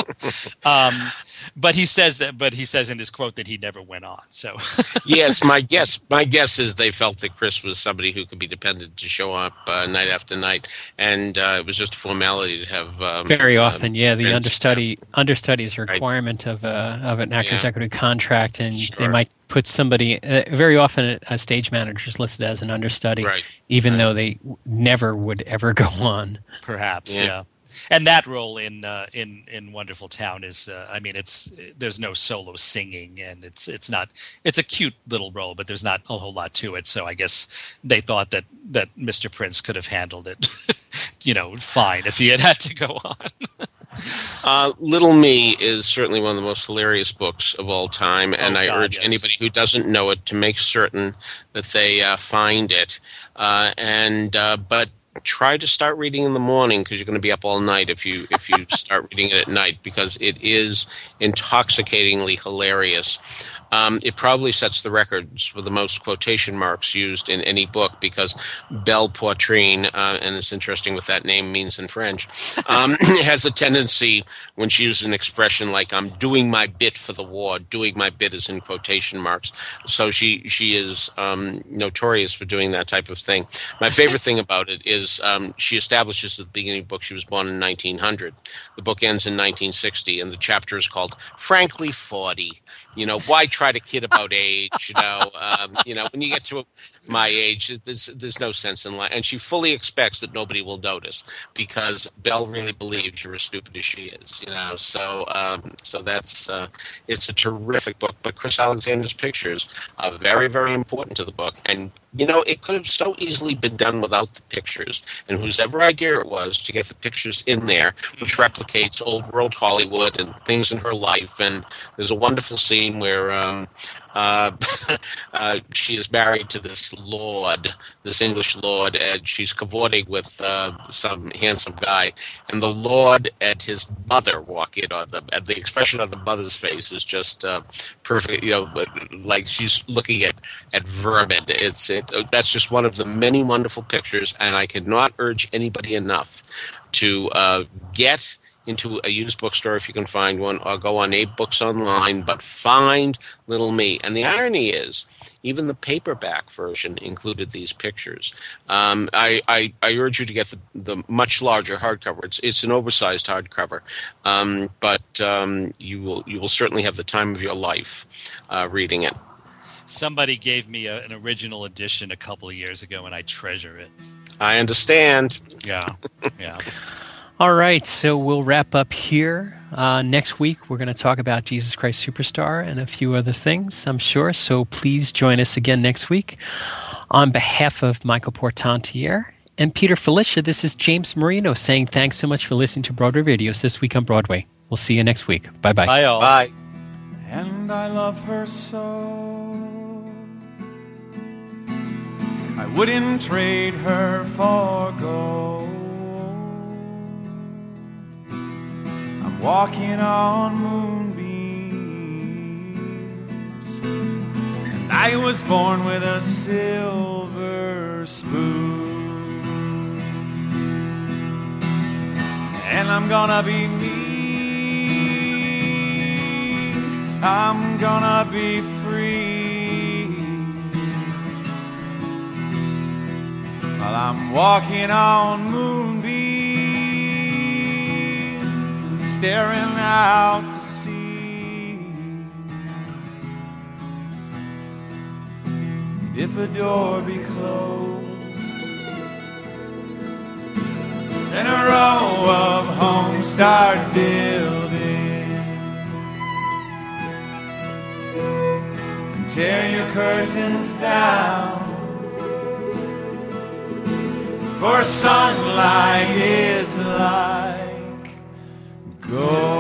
But he says in his quote that he never went on. So yes, my guess is they felt that Chris was somebody who could be depended to show up night after night, and it was just a formality to have. Very often, the understudy is a requirement of an actor executive contract, and they might put somebody. Very often, a stage manager is listed as an understudy, even though they never would ever go on. Perhaps, yeah. And that role in Wonderful Town is, there's no solo singing, and it's a cute little role, but there's not a whole lot to it. So I guess they thought that Mr. Prince could have handled it, fine if he had to go on. Little Me is certainly one of the most hilarious books of all time, and I urge anybody who doesn't know it to make certain that they find it. But try to start reading in the morning, because you're going to be up all night if you start reading it at night, because it is intoxicatingly hilarious. It probably sets the records for the most quotation marks used in any book, because Belle Poitrine, and it's interesting what that name means in French, has a tendency, when she uses an expression like "I'm doing my bit for the war," doing my bit is in quotation marks. So she is notorious for doing that type of thing. My favorite thing about it is she establishes at the beginning of the book she was born in 1900. The book ends in 1960, and the chapter is called "Frankly 40." Why try to kid about age? When you get to my age, there's no sense in life. And she fully expects that nobody will notice, because Belle really believes you're as stupid as she is. So that's it's a terrific book. But Chris Alexander's pictures are very, very important to the book. And it could have so easily been done without the pictures. And whosever idea it was to get the pictures in there, which replicates old world Hollywood and things in her life. And there's a wonderful scene where she is married to this English lord, and she's cavorting with some handsome guy. And the lord and his mother walk in on them, and the expression on the mother's face is just perfect. Like she's looking at vermin. That's just one of the many wonderful pictures, and I cannot urge anybody enough to get into a used bookstore if you can find one, or go on Abe Books online, but find Little Me. And the irony is, even the paperback version included these pictures. I urge you to get the much larger hardcover. It's an oversized hardcover, but you will certainly have the time of your life reading it. Somebody gave me an original edition a couple of years ago, and I treasure it. I understand. Yeah. All right, so we'll wrap up here. Next week, we're going to talk about Jesus Christ Superstar and a few other things, I'm sure. So please join us again next week. On behalf of Michael Portantiere and Peter Felicia, this is James Marino saying thanks so much for listening to Broadway Radios This Week on Broadway. We'll see you next week. Bye-bye. Bye, all. Bye. And I love her so, I wouldn't trade her for gold. I'm walking on moonbeams, and I was born with a silver spoon. and I'm gonna be me. I'm gonna be free while I'm walking on moonbeams and staring out to sea. And if a door be closed, then a row of homes start building. Tear your curtains down, for sunlight is like gold.